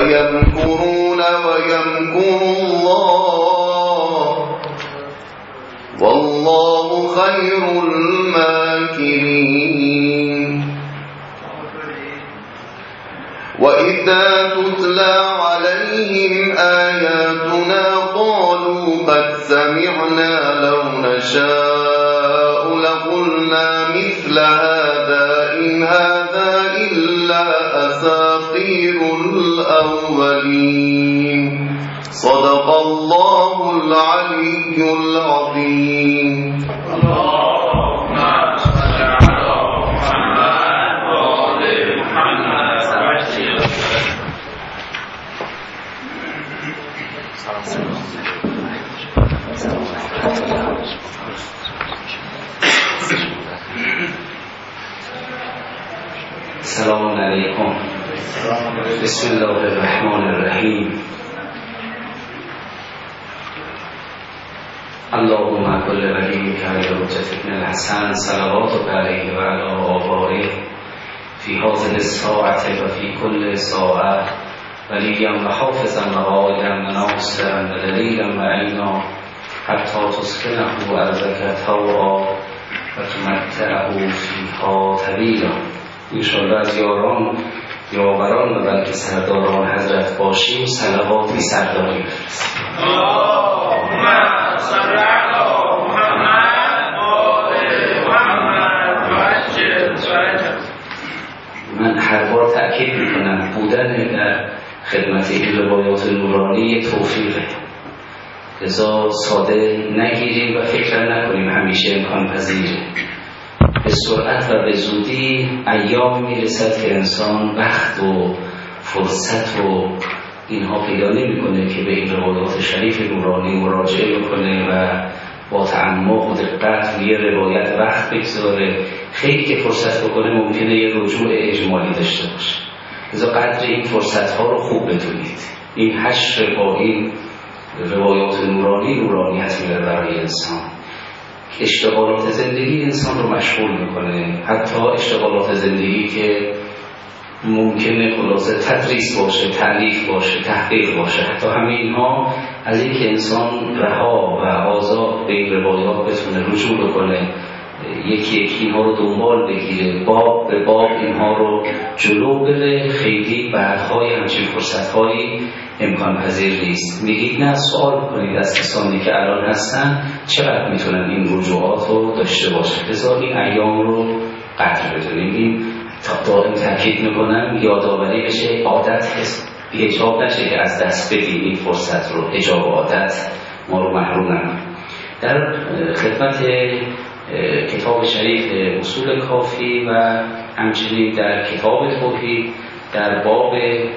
ويمكرون ويمكر الله والله خير الماكرين. وإذا تتلى عليهم آياتنا قالوا قد سمعنا لو نشاء لقلنا مثل هذا إن هذا إلا أساطير الأولين. صدق الله العلي العظيم. السلام علیکم. بسم الله الرحمن الرحیم. اللهم كل وليك حجتك بن الحسن صلواتك عليه وعلى آبائه في هذه الساعة وفي كل ساعة وليا وحافظا وقائدا وناصرا ودليلا وعينا حتى تسكنه أرضك طوعا وتمتعه فيها طويلا. انشاءالله از یاوران و بلکه سرداران حضرت باشیم صلواتی سرداری بفرستیم. اللهم صل علی محمد و آل محمد و عجل فرجهم. من هر بار تأکید میکنم بودن در خدمت این روایات نورانی توفیقه، لذا ساده نگیریم و فکر نکنیم همیشه امکان پذیره. به سرعت و به زودی ایام میرسد که انسان وقت و فرصت و اینها پیدا نمی‌کنه که به این روایات شریف نورانی مراجعه بکنه و با تعمق و دقت یه روایت وقت بگذاره. خیلی که فرصت بکنه ممکنه یه رجوع اجمالی داشته باشه. لذا قدر این فرصت‌ها رو خوب بدونید. این حشر با این روایات نورانیت می‌بره برای انسان. اشتغالات زندگی انسان رو مشغول میکنه، حتی اشتغالات زندگی که ممکنه خلاصه تدریس باشه، تعلیف باشه، تحقیق باشه، حتی همه اینها از این که انسان رها و آزاد به این روایات بتونه رجوع بکنه، یکی یکی اینها رو دنبال بگیره، باب به باب اینها رو جلو بره، خیلی بعدهای همچین فرصتهایی امکان پذیر نیست. میگید نه، سوال بکنید از کسانی که الان هستن چقدر میتونن این رجوعات رو داشته باشه. لذا این ایام رو قدر بدونیم. این دائم تاکید میکنم یادآوری بشه، عادت حجاب نشه که از دست بدیم این فرصت رو. حجاب عادت ما رو محروم نکنه. در خدمت کتاب شریف اصول کافی و همچنین در کتاب توحید در باب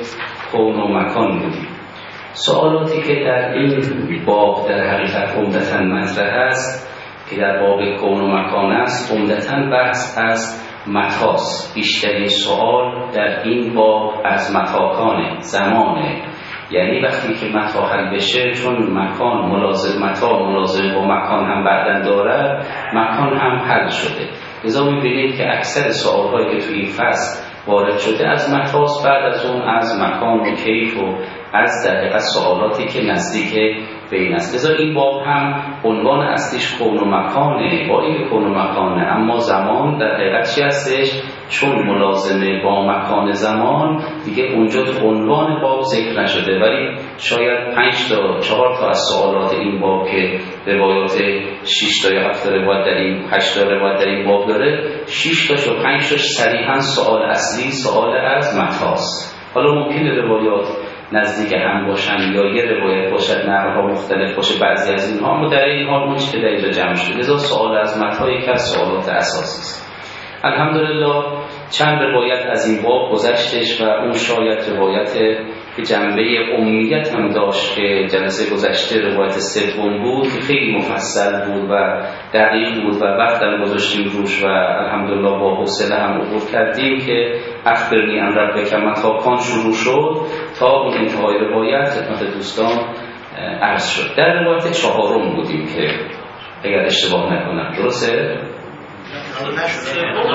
کون و مکان بودیم. سوالاتی که در این باب در حقیقت عمدتاً مطرح است که در باب کون و مکان است، عمدتاً بحث از متاست. بیشترین سوال در این باب از متاکانه، زمانه. یعنی وقتی که متا حل بشه، چون مکان ملازم با مکان هم بعدن داره، مکان هم حل شده. لذا می‌بینید که اکثر سوال‌هایی که توی این فصل وارد شده از متاست، بعد از اون از مکان و کیف و از در حقیقت سوالاتی که نزدیک به این است. لذا این باب هم عنوان اصلیش کون و مکانه، با این کون و مکانه، اما زمان در حقیقت چی هستش؟ چون ملازمه با مکان زمان دیگه اونجا تو عنوان باب ذکر نشده، ولی شاید 5 تا 4 تا از سوالات این باب که روایات 6 تا یا 7 تا روایت در این 8 تا روایت در این باب داره، 6 تاش و 5 تاش صریحاً سوال اصلی سوال از متاست. حالا ممکنه روایات نزدیک هم باشن یا یه روایت باشد نحوها مختلف باشه بعضی از اینها، اما در این حال اون چیزی که در اینجا جمع شده. لذا سوال از متا یکی از سوالات اساسی است. الحمدلله چند روایت از این باب گذشتش و اون شاید روایت که جنبه امیت هم داشت که جلسه گذشته روایت سوم بود که خیلی مفصل بود و دقیق بود و وقت هم گذاشتیم روش و الحمدلله با حوصله هم عبور کردیم که اخبرنی عن ربک متاکان شروع شد تا اون انتهای روایت خدمت دوستان عرض شد. در روایت 4 بودیم که اگر اشتباه نکنم، درسته؟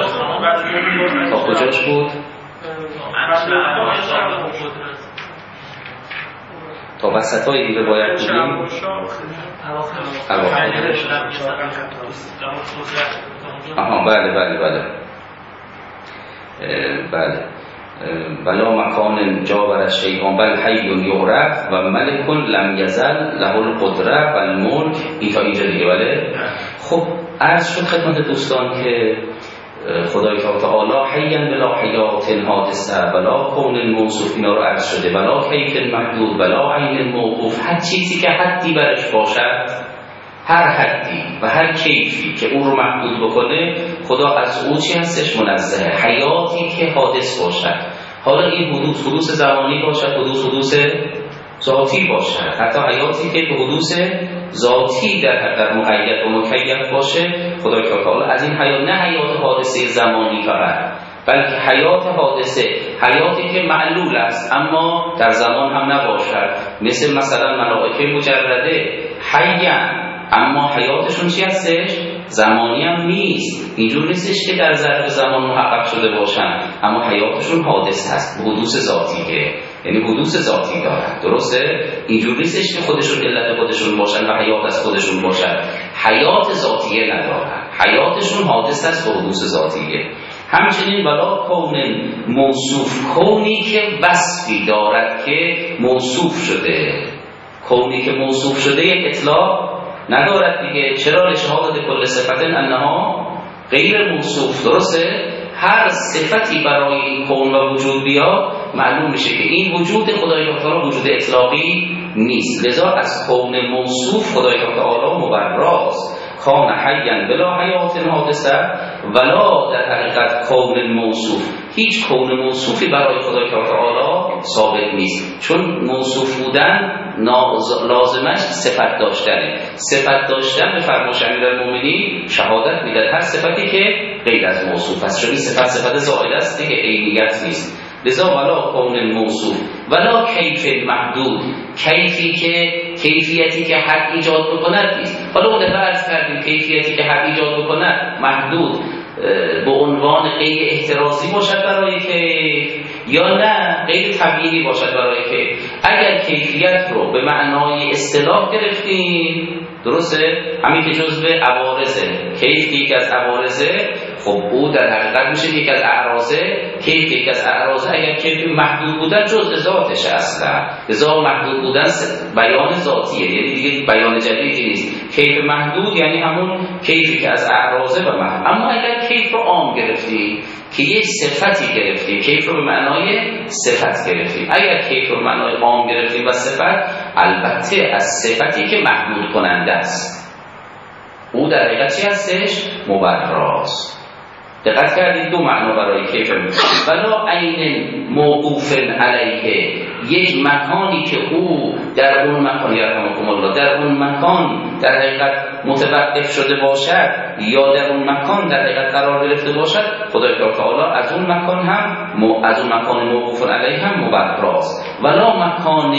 تا کجاش بود؟ تا وسطای این روایت بودیم بله بلا مکان جاور شیئا بل حی یعرف و ملک لم یزل له القدره و الملک. این تا اینجا دیگه. بله خب عرض شد خدمت دوستان که خدای تعالی حیاً بلا حیات حادثه بلا کون موصوف، اینا رو عرض شده، بلا کیف محدود بلا عین موقوف. هر چیزی که حدی برش باشد، هر حدی و هر کیفی که اون رو محدود بکنه، خدا از او چی هستش؟ منزه. حیاتی که حادث باشد، حالا این حدوث زمانی باشد، حدوث ذاتی باشد، حتی حیاتی که به حدوث ذاتی در مقید و مکیف باشه، خدای تعالی از این حیات، نه حیات حادثه زمانی فقط، بلکه حیات حادثه، حیاتی که معلول است اما در زمان هم نباشد، مثلا ملائکه مجرده حیان اما حیاتشون چی هستش؟ زمانی هم نیست. اینجور نیستش که در ظرف زمان محقق شده باشن اما حیاتشون حادث هست، حدوث ذاتیه، یعنی حدوث ذاتی دارن. درسته؟ اینجور نیستش که خودشون علت خودشون باشن و حیات از خودشون باشن، حیات ذاتیه ندارن، حیاتشون حادث هست و حدوث ذاتیه. همچنین ولا کون موصوف، کونی که وصفی دارد که موصوف شده، کونی که موصوف شده یک اطلاق ندارد دیگه. چرا؟ لشهادت کل صفت انها غیر موصوف. درسته؟ هر صفتی برای این کون و وجود بیاد معلوم میشه که این وجود خدای تعالی وجود اطلاقی نیست، لذا از کون موصوف خدای تعالی مبراست. کان حیاً بلا حیات حادثه ولا در حقیقت کون موصوف، هیچ کون موصوفی برای خدای تعالی ثابت نیست، چون موصوف بودن لازمش صفت داشتنه. صفت داشتن به فرمایش امیرالمومنین شهادت میدن هر صفتی که غیر از موصوف است، چون این صفت زائد است دیگه، عینیت نیست. لذا ولا کون موصوف ولا کیف محدود، کیفیتی که حد ایجاد بکند نیست. حالا اون فرض کردیم کیفیتی که حد ایجاد بکند محدود به عنوان غیر احترازی باشد برای کیف یا نه غیر طبیعی باشد برای کیف. اگر کیفیت رو به معنای اصطلاح گرفتیم، درسته؟ همین که جزء عوارضه، کیف که یکی از عوارضه، خب او در حقیقت میشه یکی از اعراضه. کیف یکی از اعراضه، اگر کیف محدود بودن جزء ذاتشه اصلا، لذا محدود بودن بیان ذاتیه، یعنی دیگه بیان جدیدی نیست. کیف محدود یعنی همون کیفی که از اعراضه و محدود. اما اگر کیف رو عام گرفتیم که یک صفتی گرفتیم، کیف رو به معنای صفت گرفتیم، اگر کیف رو به معنای عام گرفتیم و صفت، البته از صفتی که محدود کننده است، او در حقیقت چی هستش؟ مبراست. دقت کردید؟ دو معنا برای کیف. ولا عین موقوف علیه، یک مکانی که او در اون مکان، یرحمکم الله، در اون مکان در حقیقت متوقف شده باشد یا در اون مکان در حقیقت قرار گرفته باشد، خدای تعالی از اون مکان هم از اون مکان موقوف علیه هم مبراست. ولا مکان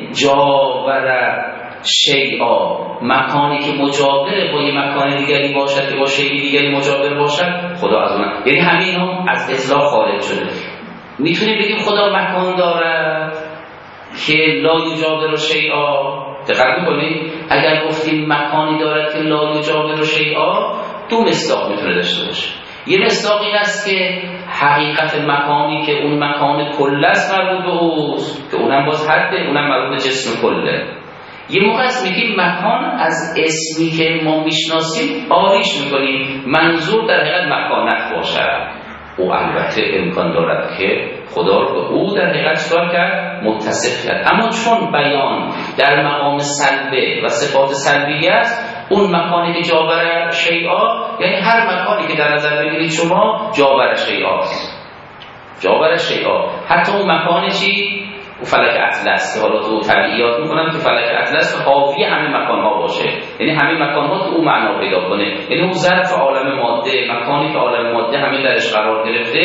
جاور شیئا، مکانی که مجاور با یه مکان دیگری باشد که با شیء دیگری مجاور باشد، خدا از اون، یعنی همین هم از اطلاق خارج شده. میتونیم بگیم خدا مکان دارد که لا یجاور شیئا. دقت می‌کنید؟ اگر گفتیم مکانی دارد که لا یجاور شیئا، دو مصداق میتونه داشته باشه. یه مصداق این است که حقیقت مکانی که اون مکان کل است مربوط به اوست، که اونم باز حده، اونم مربوط به جسم کله. یه موقع است میگیم مکان از اسمی که ما میشناسیم آریش میکنیم، منظور در حقیقت مکانت باشد. او البته امکان دارد که خدا رو به او در حقیقت چکار کرد؟ متصف کرد. اما چون بیان در مقام سلبه و صفات سلبیه است، اون مکانی که جاور شیئا، یعنی هر مکانی که در نظر بگیرید شما جاور شیئاست، جاور شیئا. حتی اون مکان چی؟ و فلک اطلس، که حالا تو طبیعیات میکنم که فلک اطلس حاوی همه مکانها باشه، یعنی همه مکانها تو اون معنا پیدا کنه، یعنی اون ظرف عالم ماده، مکانی که عالم ماده همه درش قرار گرفته،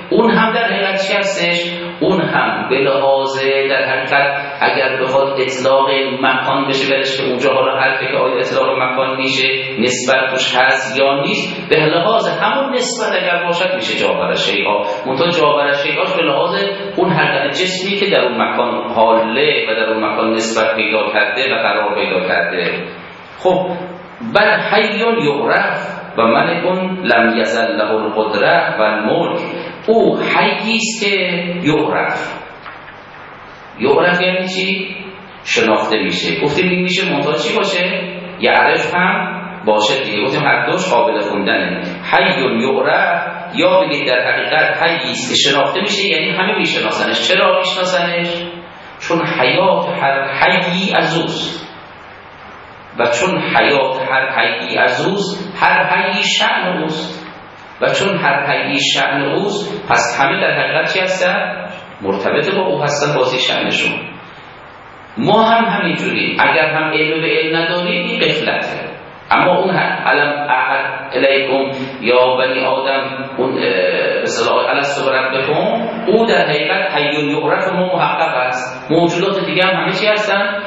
اون هم در حقیقت چی هستش؟ اون هم به لحاظ در حقیقت اگر بخواد اطلاق مکان بشه برش که اونجا حالا حرفه که آیا اطلاق مکان میشه نسبت توش هست یا نیست، به لحاظ همون نسبت اگر باشد میشه جابر شیئا. منتها جابر شیئاش به لحاظ اون حرکت جسمی که در اون مکان حاله و در اون مکان نسبت پیدا کرده و قرار پیدا کرده. خب بل حی یعرف و ملک لم یزل له القدره و الملک، او حیی است که یعرف. یعرف یعنی چی؟ شناخته میشه. گفتیم این میشه منتها چی باشه؟ یعرف هم باشه دیگه. گفتیم هر دوش قابل خوندنه. حی یعرف یا بگید در حقیقت حیی است که شناخته میشه، یعنی همه میشناسنش. چرا میشناسنش؟ چون حیات هر حیی از اوست و چون حیات هر حیی از اوست هر حیی شأن اوست و چون هر حیی شأن اوست پس همه در حقیقت چی هستن؟ مرتبط با او هستن، بازی شأنشون. ما هم همینجوری اگر هم علم به علم نداریم این غفلته. اما اون علم احد الیکم یا بنی آدم اون به اصطلاح الستو بربکم، او در حقیقت حی یعرف ما محقق است. موجودات دیگه هم همه چی هستن؟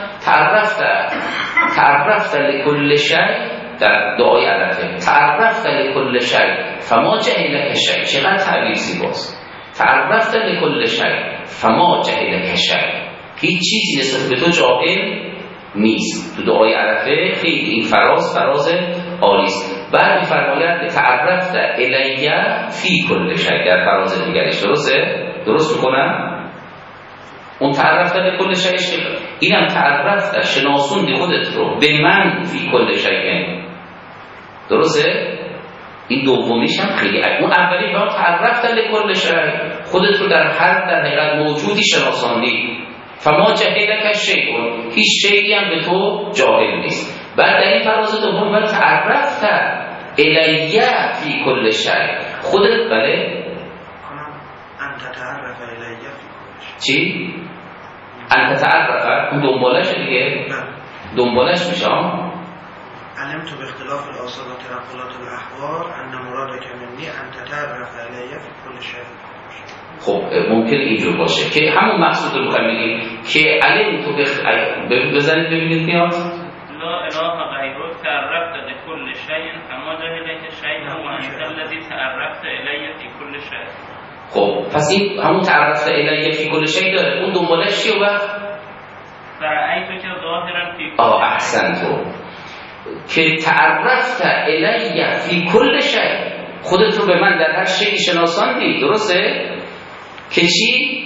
تعرفت لکل شیء در دعای عرفه، تعرفت لکل شیء فما جهلک شیء. چقدر تعبیر زیباست. تعرفت لکل شیء فما جهلک شیء، هیچ چیزی نسبت به تو جاهل نیست. تو دعای عرفه خیلی این فراز عالی است. بعد می‌فرماید تعرفت الیه فی کل شیء در فراز دیگرش. درست میکنم؟ اون تعرفت به کل شیء، اینم تعرفت شناسوندی خودت رو به من فی کل شیء. درسته؟ این دومیش هم خیلی اون اولی با تعرفت لکل شیء، خودت رو در هر در حقیقت موجودی شناساندی. فما جهلک شیء، هیچ شیئی هم به تو جاهل نیست. بعد در این فراز دوم بعد تعرفت الیه فی کل شیء، خودت بله انت تعرف الیه فی کل شیء. چی؟ انت تعرف اون دنبالش دیگه؟ دنبالش میشه. علمت باختلاف الاصال و تنقلات الاحوال ان مرادک منی انت تعرف الیه فی کل شیء. خب ممکن اینجور باشه که همون مقصود رو میخوایم بگیم که علم تو بزنید ببینید میاد لا اله غیرک تعرفت لکل شیء فما جهلک شیء و انت الذی تعرفت الیه فی کل شیء. خب پس این همون تعرفت الیه فی کل شیء داره. اون دنبالش چیه وقت؟ فرأیتک ظاهرا فی کل شیء. احسنت. تو که تعرفت الیه فی کل شیء، خودت رو به من در هر شیء شناساندی. درسته؟ که چی؟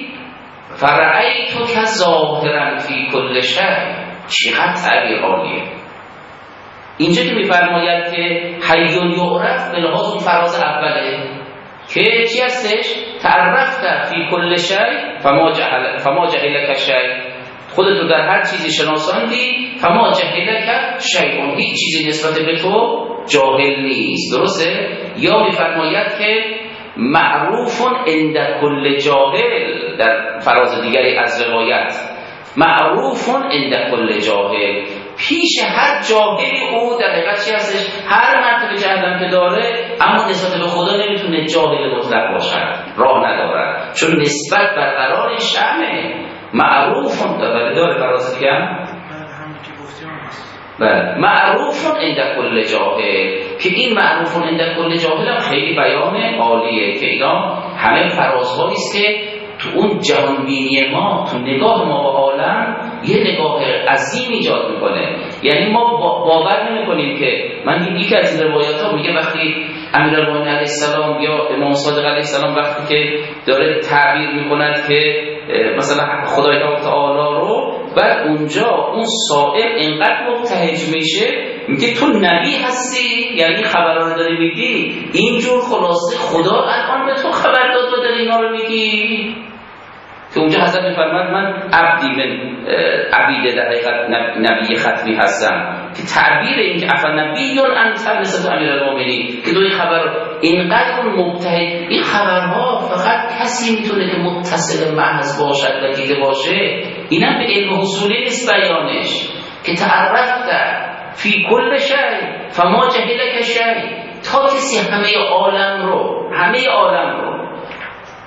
فرأیتک ظاهرا فی کل شیء. چقدر تعبیر عالیه. اینجا که میفرماید که حی یعرف به لحاظ اون فراز اوله که چی هستش؟ تعرفت فی کل شیء فما جهلک شیء، خودت رو در هر چیزی شناساندی. فما جهلک شیء، هیچ چیزی نسبت به تو جاهل نیست. درسته؟ یا میفرماید که معروف عند کل جاهل در فراز دیگری از روایت، معروف عند کل جاهل، پیش هر جاهلی او در حقیقت چی هستش؟ هر مرتبه جهلم که داره اما نسبت به خدا نمیتونه جاهل مطلق باشد، راه ندارد، چون نسبت برقرار شأنه. معروف داره فراز دیگه بله، معروف عند کل جاهل، که این معروف عند کل جاهل هم خیلی بیان عالیه که اینا همه فرازهایی است که تو اون جهانبینی ما، تو نگاه ما به عالم یه نگاه عظیم ایجاد میکنه. یعنی ما باور نمیکنیم که من یکی از این روایات ها میگه وقتی امیرالمومنین علیه السلام یا امام صادق علیه السلام وقتی که داره تعبیر میکند که مثلا خدای تعالی رو، بعد اونجا اون سائل اینقدر مبتهج میشه میگه تو نبی هستی، یعنی خبران داری میگی، اینجور خلاصه خدا الان به تو خبر داد و داری اینا رو میگی. که اونجا حضرت میفرماد من عبدی من عبید در حقیقت نبی ختمی هستم، که تعبیر این که افا نبیون انت نسبت امیرالمومنین، که دوی خبر اینقدر مبتهج، این خبرها فقط کسی میتونه که متصل محض باشد و دیده باشه. اینم به علم حصولی نیست بیانش، که تعرفت فی کل شیء فما جهلک شیء، تا کسی همه عالم رو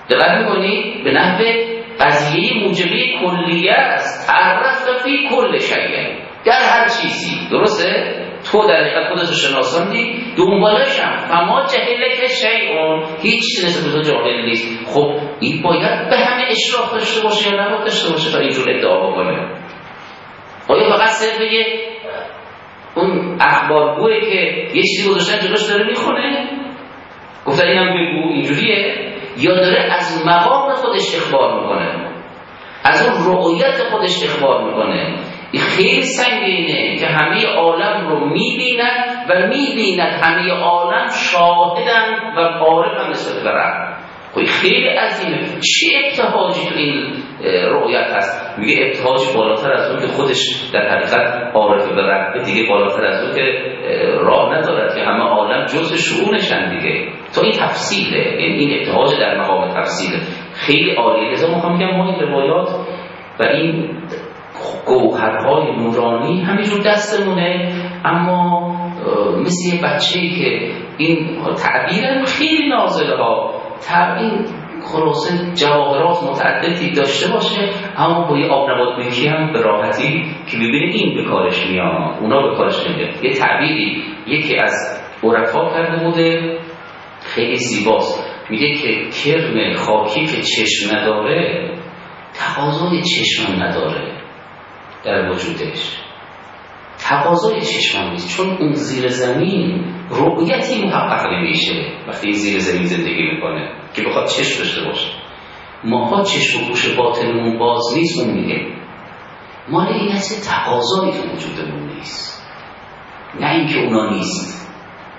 دقت می‌کنید به نحو قضیه موجبه کلیه است، تعرف فی کل شیء، در هر چیزی. درسته؟ تو در حقیقت خودت رو شناساندی، دنبالش هم فما جهلک شیء، هیچ چیزی نسبت به جاهل نیست. خب این باید به همه اشراف داشته باشه یا نباید داشته باشه تا اینجور ادعا بکنه؟ آیا فقط صرف بگه اون اخبارگوه که یه چیزی گذاشتن جلوش داره میخونه گفتن اینم بگو اینجوریه، یا داره از مقام خودش اخبار میکنه، از اون رؤیت خودش اخبار میکنه؟ این خیلی سنگینه که همه عالم رو میبیند و میبیند همه عالم شاهدن و عارفن نسبت به رب. خب خیلی عظیمه. چه ابتهاجی تو این رؤیت هست؟ میگه ابتهاج بالاتر از اون که خودش در حقیقت عارف به رب، دیگه بالاتر از اون که راه ندارد که همه عالم جزء شؤونشن دیگه. تا این تفصیله، یعنی این ابتهاج در مقام تفصیله، خیلی عالیه. لذا میخوام بگم ما این روایات و این گوهرهای نورانی همینجور دستمونه، اما مثل یه بچه‌ای که این تعبیر خیلی نازله ها این خلاصه جواهرات متعددی داشته باشه، اما با یه آب نبات میکی هم به راحتی که ببینه این به کارش میاد اونا به کارش نمیاد. یه تعبیری یکی از عرفا کرده بوده خیلی زیباست، میگه که کرم خاکی که چشم نداره تقاضای چشم نداره در وجودش، تقاضای چشم نیست، چون اون زیر زمین رؤیتی محقق نمیشه وقتی این زیر زمین زندگی میکنه که بخواد چشم داشته باشه. ماها چشم و گوش باطنمون باز نیست، اون میگه مال این هست تقاضایی تو وجودمون نیست، نه اینکه اونا نیست.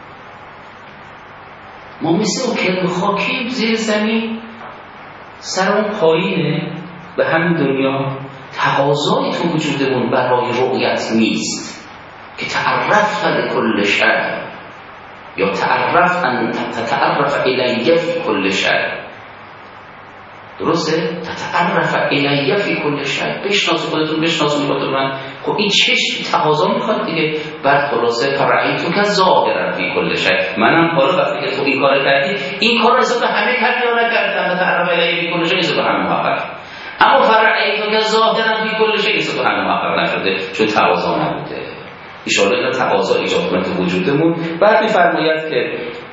ما مثل اون کرم خاکی زیر زمین سرمون پایینه به همین دنیا، تقاضایی تو وجودمون برای رؤیت نیست که تعرف لکل شیء یا تعرف ان تتعرف الیه فی کل شیء. درسته؟ تتعرف الیه فی کل شیء، بشناس خودتون، بشناس خودتون. من خب این چشم تقاضا میخواد دیگه. بعد خلاصه فرعیتو که ظاهرا فی کل شیء، منم حالا وقتی که تو این کار کردی، این کار رو حساب همه کردی یا نکردم، تتعرف الیه فی کل شیء حساب همه محقق. اما فرعیتو که ظاهرا فی کل شیء حساب همه محقق نشده، چون تقاضا نبوده. ایشالا اینا تقاضا ایجاد کنه تو وجودمون. بعد میفرماید که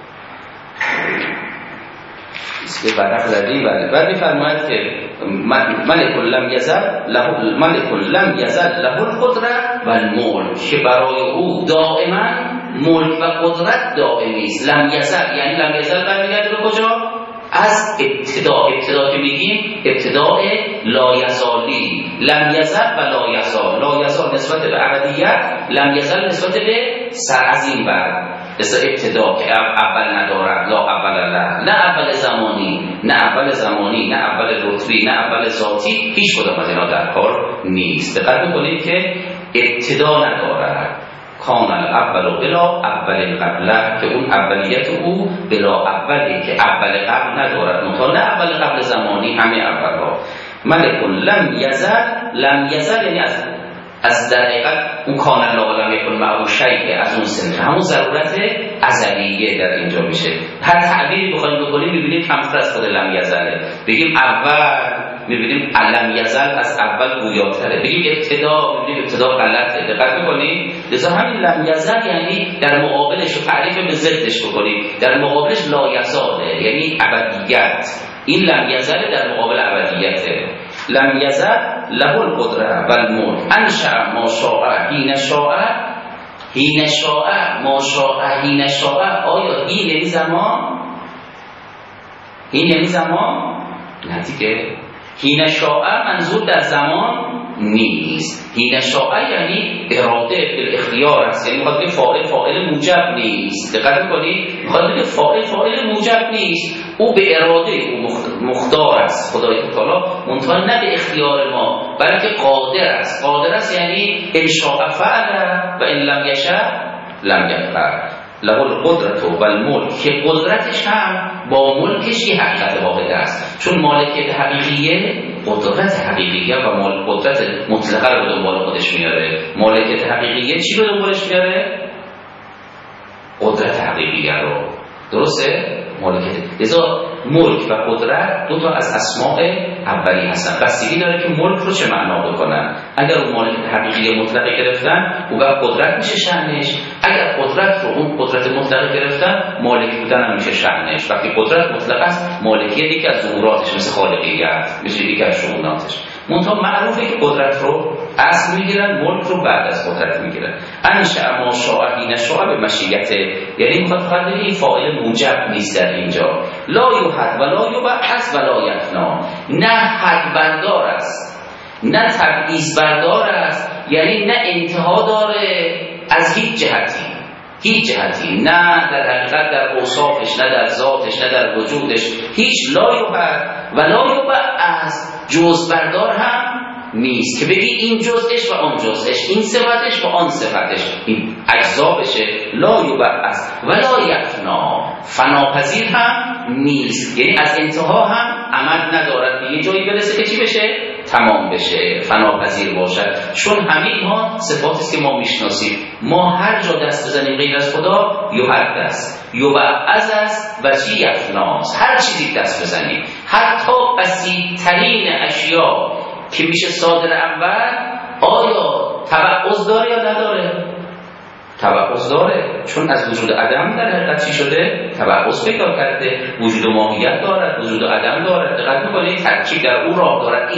اسم برق زدی، بعد میفرماید که ملک لم یزل له القدره و الملک، که برای او دائما ملک و قدرت دائمی است. لم یزل یعنی لم یزل برمیگرده به کجا؟ از ابتدا که میگیم ابتداء لایزالی، لم یزل و لایزال. لایزال نسبت به ابدیت، لم یزل نسبت به سرعظیم بر مثل ابتدا که اول ندارد، لا اول له، نه اول زمانی، نه اول زمانی، نه اول رتبی، نه اول ذاتی، هیچ کدام از اینا در کار نیست. دقت می‌کنید که ابتدا ندارد. کان الاول بلا اول قبله، که اون اولیت او بلا اولی که اول قبل ندارد، منتها نه اول قبل زمانی، همه اول ها. ملک لم یزل یعنی از در حقیقت اون کان الله لم یکن معه شیء، از اون سنخ همون ضرورت ازلیه در اینجا میشه. هر تعبیری بخوایم بکنیم میبینیم کمتر از خود لم یزله. بگیم اول میبینیم لم یزل از اول گویاتره، بگیم ابتدا میبینیم ابتدا غلطه. دقت میکنیم؟ لذا همین لم یزل یعنی در مقابلش رو تعریف به ضدش بکنیم، در مقابلش لا یزاله یعنی ابدیت. این لم یزل در مقابل ابدیته. لم یزل له القدره و الملک انشأ ما شاء حین شاء ما شاء حین شاء. آیا این یعنی زمان؟ این یعنی زمان؟ نه دیگه. حین شاء منظور در زمان نیست. حین شاء یعنی اراده بالاختیار است، یعنی میخواد بگه فاعل موجب نیست. دقت میکنی؟ میخواد بگه فاعل موجب نیست، او به اراده او مختار است خدای تعالی، منتها نه به اختیار ما، بلکه قادر است. قادر است یعنی ان شاء فعل و ان لم یشاء لم یفعل. له القدرت و الملک، که قدرتش هم با ملکش یه حقیقت واحد است، چون مالکیت حقیقیه قدرت حقیقیه و قدرت مطلقه رو به دنبال خودش میاره. مالکیت حقیقیه چی به دنبالش میاره؟ قدرت حقیقیه رو. درسته؟ مالکیت. لذا ملک و قدرت دو تا از اسماء اولی هستن. بستگی داره که ملک رو چه معنا بکنن. اگر اون مالک حقیقی مطلقه گرفتن اون وقت قدرت میشه شأنش، اگر قدرت رو اون قدرت مطلقه گرفتن مالک بودن هم میشه شأنش. وقتی قدرت مطلق است مالکیت یکی از ظهوراتش مثل خالقیت میشه یکی از شؤوناتش. منتها معروفه که قدرت رو اصل میگیرن، ملک رو بعد از قدرت میگیرن. انشأ ما شاء حین شاء به مشیته، یعنی میخواد فقط این فاعل موجب نیست در اینجا. لا یحد ولا یبعث ولا یفنا، نه حد بردار است نه تبعیض بردار است، یعنی نه انتها داره از هیچ جهتی، نه در حقیقت در اوصافش، نه در ذاتش، نه در وجودش، هیچ. لا یحد ولا یبعث، جز بردار هم نیست که بگی این جزش و آن جزش، این صفتش و آن صفتش، این اجزا بشه. لا یبعث ولا یفنا، فناپذیر هم نیست، یعنی از انتها هم عمد ندارد به یه جایی برسه که چی بشه؟ تمام بشه، فناپذیر باشد. چون همه اینها صفاتی است که ما میشناسیم. ما هر جا دست بزنیم غیر از خدا یحد است، یبعث است و چی؟ یفناست. هر چیزی دست بزنیم، حتی بسیط‌ترین اشیاء که میشه صادر اول، آیا تبعض داره یا نداره؟ تبعض داره، چون از وجود عدم در حقیقت چی شده؟ تبعض پیدا کرده. وجود ماهیت دارد، وجود عدم دارد. دقت میکنید ترکیب در او راه دارد.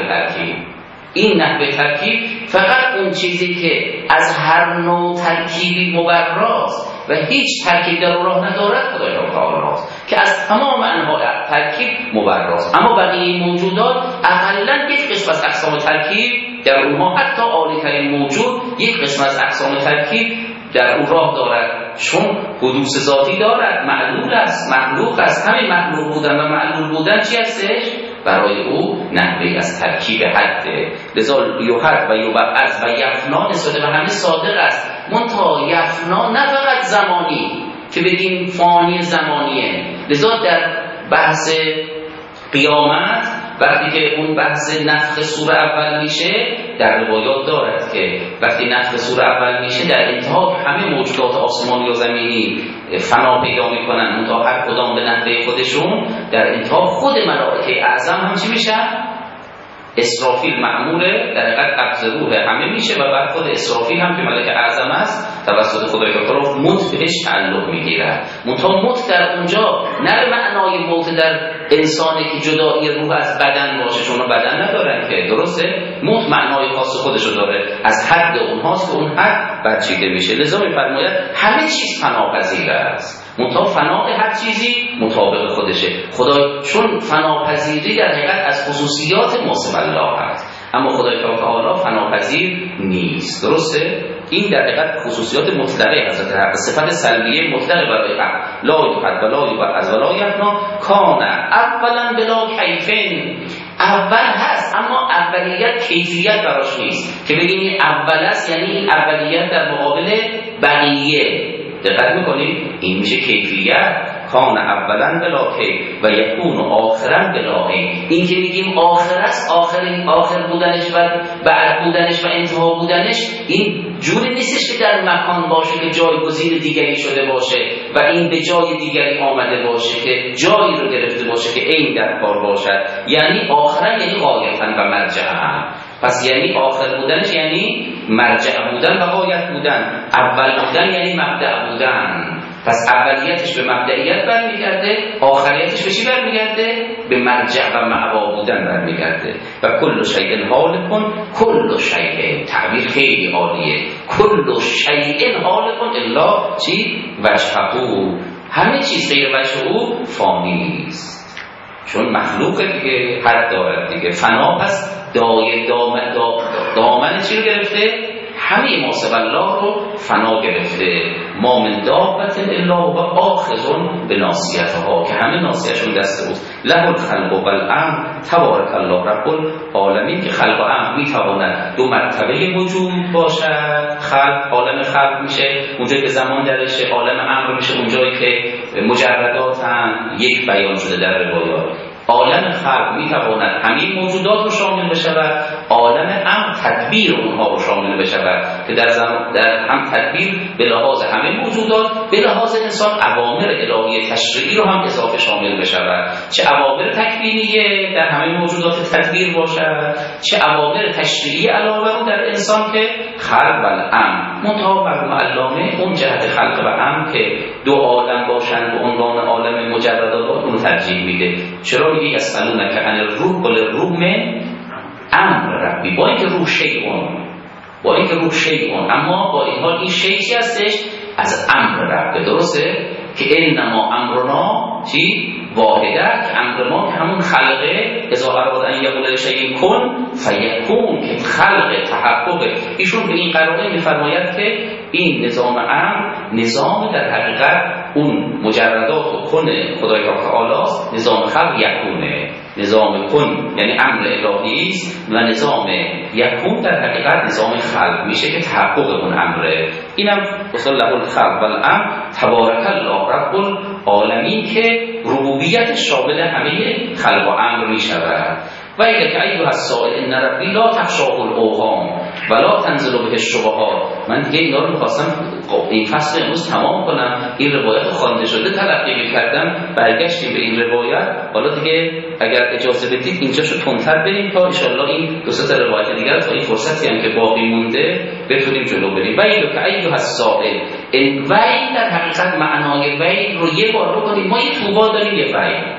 این نحوه ترکیب فقط اون چیزی که از هر نوع ترکیبی مبراست و هیچ ترکیب در او راه ندارد خدای تعالی‌است که از تمام انواع ترکیب مبراست. اما بقیه موجودات اقلاً یک قسم از اقسام ترکیب در اونها، حتی عالی‌ترین موجود یک قسم از اقسام ترکیب در او راه دارد، چون حدوث ذاتی دارد، معلول است، مخلوق است. همین مخلوق بودن و معلول بودن چی هستش؟ برای او نحوه از ترکیب حده. لذا یحد و یبعث و یفنا نسبت به همه صادق است. منتها یفنا نه فقط زمانی که بگیم فانی زمانیه. لذا در بحث قیامت وقتی که اون بحث نفخ سور اول میشه، در روایات دارد که وقتی نفخ سور اول میشه در انتها همه موجودات آسمانی و زمینی فنا پیدا میکنن، منتها هر کدام به نحوه خودشون. در انتها خود ملائکه اعظم هم چی میشن؟ اسرافیل مأموره در حقیقت قبض روح همه میشه و بعد خود اسرافیل هم که ملک اعظم است توسط خدای تعالی موت بهش تعلق میگیره. منتها موت در اونجا نه به معنای موت در انسانی که جدایی روح از بدن باشه، چون بدن ندارن که، درسته؟ موت معنای خاص خودشو داره، از حد اونهاست که اون حد برچیده میشه. لذا میفرماید همه چیز فناپذیر است، منتها فنای هر چیزی مطابق خودشه. خدا چون فناپذیری در حقیقت از خصوصیات موصف الله هست، اما خدای تعالی فناپذیر نیست، درسته؟ این در حقیقت خصوصیات مطلقه حضرت حق، صفت سلبیه مطلقه برای حق. لا یحد ولا یبعث ولا یفنا کان اولا بلا کیفین، اول هست اما اولیت کیفیت براش نیست که بگیم این اول است، یعنی این اولیت در مقابل بقیه. دقت میکنید؟ این میشه کیفیت. کان اولا بلا کیف و یکون آخرا بلا عین. این که میگیم آخر است، آخر بودنش و بعد بودنش و انتها بودنش، این جوری نیستش که در مکان باشه که جایگزین دیگری شده باشه و این به جای دیگری آمده باشه که جایی رو گرفته باشه که عین در کار باشد. یعنی آخرا یعنی غایتا و مرجعا. پس یعنی آخر بودنش یعنی مرجع بودن و غایت بودن، اول بودن یعنی مبدأ بودن. پس اولیتش به مبدئیت برمیگرده، آخریتش به چی برمیگرده؟ به مرجع و معوا بودن برمیگرده. و کل شیء هالک، کل شیء، تعبیر خیلی عالیه، کل شیء هالک الا چی؟ وجهه، همه چیز غیر وجه او فانی است، چون مخلوق دیگه حد دارد دیگه. فنا پس دامن چی رو گرفته؟ همه موصف الله رو فنا گرفته. ما من دابت الا و آخذون به ناصیتها، که همه ناصیه‌شون دست اوست. له الخلق و الامر تبارک الله رب العالمین، که خلق و امر میتواند دو مرتبه وجود باشد. خلق عالم خلق میشه اونجایی که زمان درشه، عالم امر میشه اونجایی که مجرداتن یک بیان شده در روایات. عالم خلق میتواند همین موجودات رو شامل بشود، عالم امر تدبیر اونها رو شامل بشود که در هم تدبیر به لحاظ همه موجودات، به لحاظ انسان اوامر الهی تشریعی رو هم اضافه شامل بشود، چه اوامر تکوینیه در همه موجودات تدبیر باشد، چه اوامر تشریعی علاوه بر در انسان که خلق و الامر. منتها مرحوم علامه اون جهت خلق و امر که دو عالم باشند به عنوان عالم مجردات اون ترجیح میده. چرا میگه یسألونک عن الروح قل الروح من امر ربی، با اینکه روح شیئون، اما با این حال این شیئی هستش از امر ربی. درسته که انما امرنا چی واحده، که امر ما که همون خلقه، اذا اراد ان یقول لشیء کن فیکون، که خلق تحقق. ایشون به این قرائن میفرماید که این نظام امر نظام در حقیقت اون مجردات و کن خدای تعالی است، نظام خلق یکونه. نظام کن یعنی امر الهی است و نظام یکون در حقیقت نظام خلق میشه که تحقق اون امره. اینم وصل له الخلق و الامر تبارک الله رب العالمین که ربوبیت شامل همه خلق و امر میشود. و ایده که ایها السائل ان ربی لا تخشاه الاوهام ولا تنزل به الشبهات. من دیگه اینا رو می‌خواستم این فصل امروز تمام کنم، این روایت خوانده شده تلقی می‌کردم، برگشتیم به این روایت. حالا دیگه اگر اجازه بدید اینجاشو تندتر بریم تا ان شاءالله این دو سه تا روایت دیگه رو تا این فرصتی هم که باقی مونده بتونیم جلو بریم. و ایده که ایها السائل، این ویل در حقیقت معنای ویل رو یه بار بکنیم. ما یه توبا داریم، یه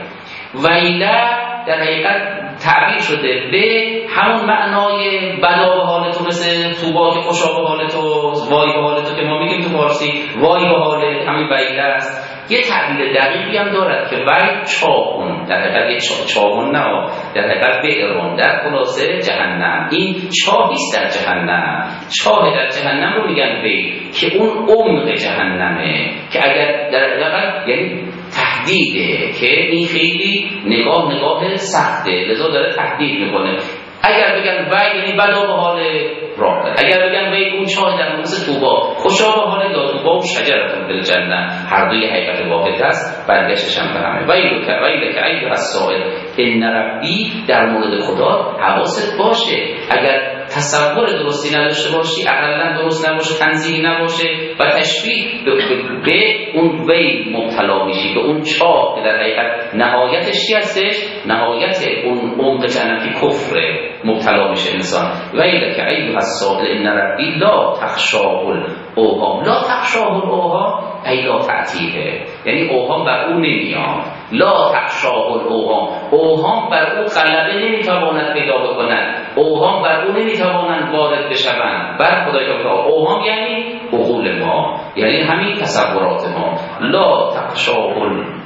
ویله در حقیقت تعبیر شده به همون معنای بلا به حال تو، مثل توبا که خوشا به حال تو، وای به حال تو که ما میگیم تو فارسی وای به حال، همین ویله است. یه تعبیر دقیقی هم دارد که ویل چاهون، در حقیقت یه چاهون نه، در حقیقت بیرون، در خلاصه جهنم. این چاهیست در جهنم، چاه در جهنم رو میگن ویل، که اون عمق جهنمه، که اگر در حقیقت یعنی تهدیده، که این خیلی نگاه سخته، لذا داره تهدید میکنه. اگر بگن وی یعنی بلا به حال راه، اگر بگن وی اون چاه در موسه توبا، خوشا به حال یا توبا و شجرتون دل جنه، هر دوی حقیقت واحد است، برگشتش هم به همه. ویل که ایها السائل ان ربی، در مورد خدا حواست باشه. اگر تصور درستی نداشته باشی، اقلا درست نباشه، تنزیهی نباشه و تشبیه به اون ویل مبتلا میشی، به اون چاه که در حقیقت نهایتش چی هستش؟ نهایت اون عمق جهنم که کفر مبتلا میشه انسان. ویل که ایها السائل ان ربی لا تخشاه الاوهام. لا تخشاه الاوهام ای لا تعتیه، یعنی اوهام بر او نمیاد. لا تخشاه الاوهام، اوهام بر او غلبه نمیتواند پیدا بکنند، اوهام بر او نمیتوانند وارد بشوند بر خدای تعالی. اوهام یعنی عقول ما، یعنی همین تصورات ما. لا تخشاه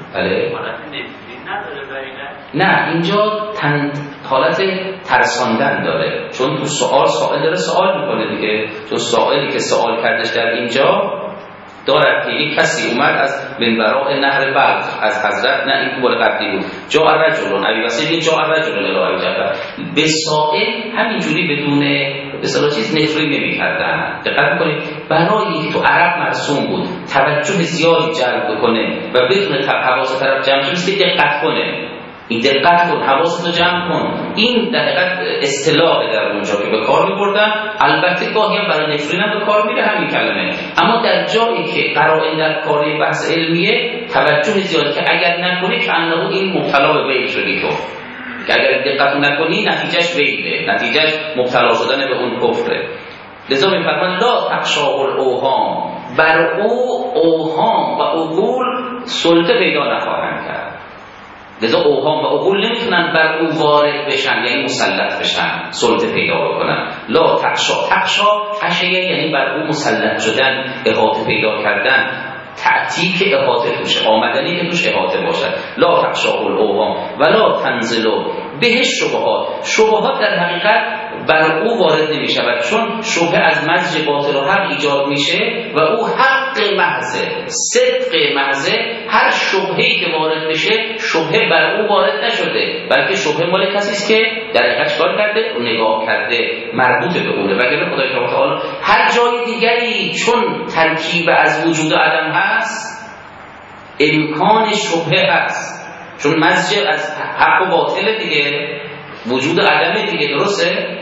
نه، اینجا حالت ترساندن داره، چون تو سائل داره سوال میکنه دیگه، چون سائلی که سوال کردش در اینجا دارد که یک کسی اومد از منبراء نهر بلخ از حضرت، نه این قول قبلی بود، جاء الرجل ابی وسیل، جاء الرجل الی جبل، به سائل همینجوری بدون به اصطلاح چیز نفری نمی‌کردن. دقت می‌کنید برای اینکه تو عرب مرسوم بود توجه زیادی جلب بکنه و بتونه حواس طرف جمع شه، دقت کنه. این دقت کن، حواستو جمع کن. این در حقیقت اصطلاح در اونجا که به کار می‌بردن. البته گاهی هم برای نفرین هم به کار میره همین کلمه، اما در جایی که قرائن در کار بحث علمیه توجه زیاد که اگر نکنی که انه این مبتلا به ویل شدی تو، که اگر دقت نکنی نتیجهش ویله، نتیجهش مبتلا شدن به اون کفره. لذا می‌فرمان لا تخشاه الاوهام، بر او اوهام و عقول سلطه پیدا نخواهند کرد. لذا اوهام و عقول نمیتونن بر او وارد بشن، یعنی مسلط بشن، سلطه پیدا بکنن. لا تخشیه یعنی بر او مسلط شدن، احاطه پیدا کردن، تعطیل که احاطه توشه، آمدنی که توش احاطه باشد. لا تخشاه الاوهام ولا تنزلوا به شبهات در حقیقت بر او وارد نمی شود، چون شبهه از مزج باطل و حق ایجاد میشه و او حق محضه، صدق محضه. هر شبهه‌ای که وارد بشه شبهه بر او وارد نشده، بلکه شبهه مال کسی است که در حقیقت کار کرده و نگاه کرده، مربوط به اونه. وگرنه خدای تعالی هر جای دیگری چون ترکیب از وجود عدم هست امکان شبهه هست، چون مزج از حق و باطل دیگه، وجود عدم دیگه، درسته؟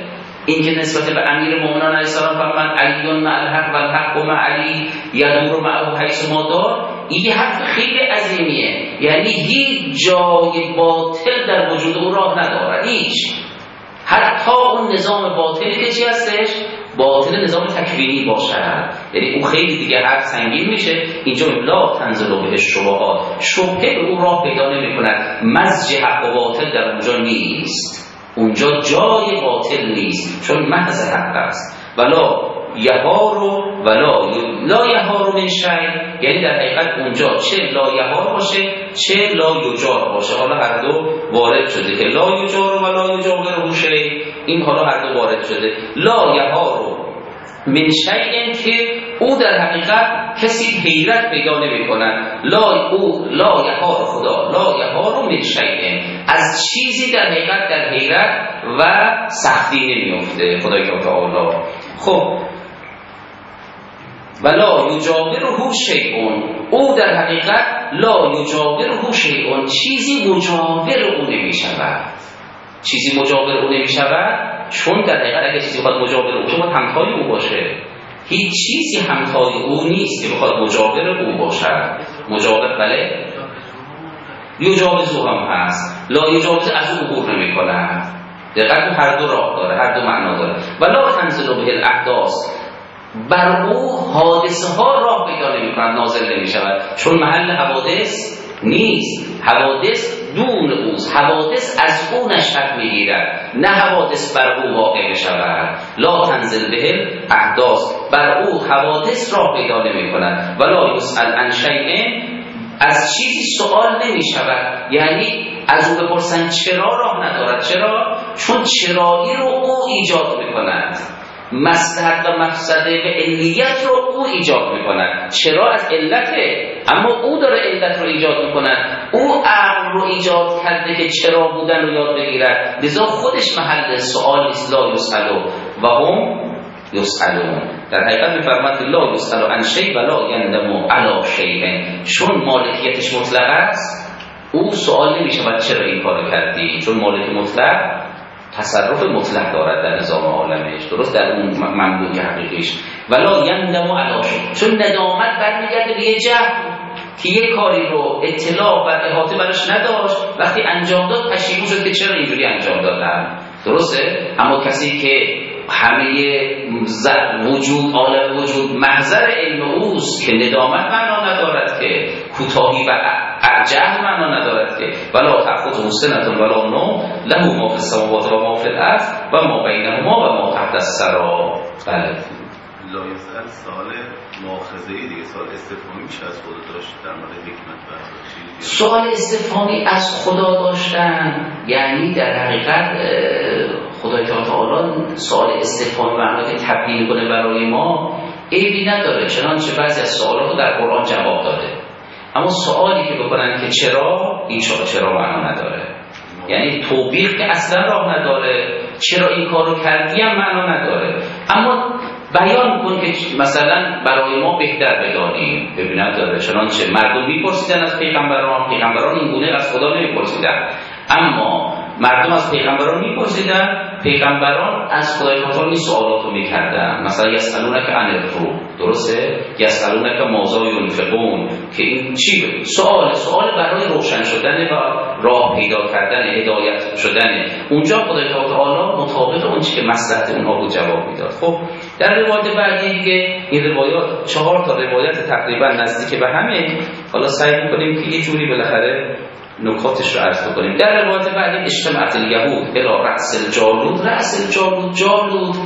این که نسبت به امیر مومنان علیه السلام فرمان علیون مع الحق و الحق مع علی یدور معه حیث ما دار، این حرف خیلی عظیمیه. یعنی هیچ جای باطل در وجود او راه ندارد، هیچ، حتی اون نظام باطلی که چی هستش؟ باطل نظام تکوینی باشد، یعنی اون خیلی دیگه حرف سنگین میشه. اینجا لا تنزل به الشبهات، شبهه به اون راه پیدا نمی کند. مزج حق و باطل در اونجا نیست، اونجا جای باطل نیست، چون محض حق است. ولا یهار لا یهار من شیء، یعنی در حقیقت اونجا چه لا یهار باشه چه لا یجار باشه، حالا هر دو وارد شده که لا یجار و لا یجار شیء، این حالا هر دو وارد شده. لا یهار من شیء که او در حقیقت کسی حیرت پیدا نمی کند. لا یهار خدا، لا یهار من شیء، از چیزی در حقیقت در حیرت و سختی نمیفته خدای تعالی. خب ولا یجاوره شیء، او در حقیقت لا یجاوره شیء، چیزی مجاور او نمی شود، چیزی مجاور او نمی شود، چون در حقیقت اگه چیزی بخواد مجاور او که همتای او باشه، هیچ چیزی همتای او نیست که بخواد مجاور او باشد. مجاور بله یجاوزه هم هست، لا یجاوزه از او عبور نمی کند. دقیقا هر دو راه داره، هر دو معنا داره. ولا تنزل به الاحداث، بر او حادثه ها راه پیدا نمی کند، نازل نمی شود، چون محل حوادث نیست. حوادث دون اوست، حوادث از او نشأت میگیرد، نه حوادث بر او واقع شود. لا تنزل به الاحداث، بر او حوادث راه پیدا نمی کند. ولا یسأل عن شیء، از چیزی سوال نمی شود، یعنی از او بپرسن چرا راه ندارد. چرا؟ چون چرایی رو او ایجاد می کند، مصلحت و مفسده و علیت رو او ایجاد میکند. چرا از علته، اما او داره علت رو ایجاد میکند، او عقل رو ایجاد کرده که چرا بودن رو یاد بگیرد، لذا خودش محل سؤال نیست. لا یسألو و هم یسألون، در حقیقت میفرماد لا یسألو عن شیء و لا یندم علی شیء، چون مالکیتش مطلق است او سؤال نمیشود چرا این کارو کردی، چون مالک مطلق تصرف مطلق دارد در نظام عالمش، درست در اون مملوک حقیقیش. ولا یندم علی شیء، چون ندامت برمیگرده به یه جهل که یه کاری رو اطلاع و احاطه براش نداشت، وقتی انجام داد پشیمون شد که چرا اینجوری انجام دادم. درسته؟ اما کسی که همه وجود عالم وجود محضر علم اوست، که ندامت معنا ندارد، که کوتاهی و جهل معنا ندارد، که ولا تأخذه سنة ولا نوم له ما فی السماوات و ما فی الارض و ما بینهما و ما تحت الثری. بله، لا یسأل سوال مؤاخذه‌ای دیگه، سوال استفهامی میشه از خدا داشت در مورد حکمت و سوال استفهامی از خدا داشتن، یعنی در حقیقت خدای تعالی سوال استفهامی معنی که تبیین کنه برای ما عیبی نداره، چنانچه بعضی از سوالات رو در قرآن جواب داده. اما سوالی که بکنن که چرا، این چرا معنا نداره، یعنی توبیخ که اصلا راه نداره، چرا این کارو کردی هم معنا نداره. اما بیان کن که مثلا برای ما بهتر بدانیم، ببینید داره. چنانچه مردم میپرسیدن از پیغمبران این گونه از خدا نمیپرسیدن، اما مردم از پیغمبران میپرسیدن، پیغمبران از خدای تعالی سوالاتو میکردن. مثلا یسالونک عن الروح، درسته؟ یسالونک ماذا ينفقون، که این چی؟ سوال برای روشن شدن و راه پیدا کردن، هدایت شدن. اونجا خدای تعالی مطابق اون چیزی که مصلحت اونها بود جواب میداد. خب در روایت بعدی دیگه این روایات 4 تا روایت تقریبا نزدیک به همه، حالا سعی می‌کنیم که یه جوری بالاخره نکاتش رو عرض کنیم. در روایت بعدی اجتماعت الیهود الی رأس الجالوت، رأس الجالوت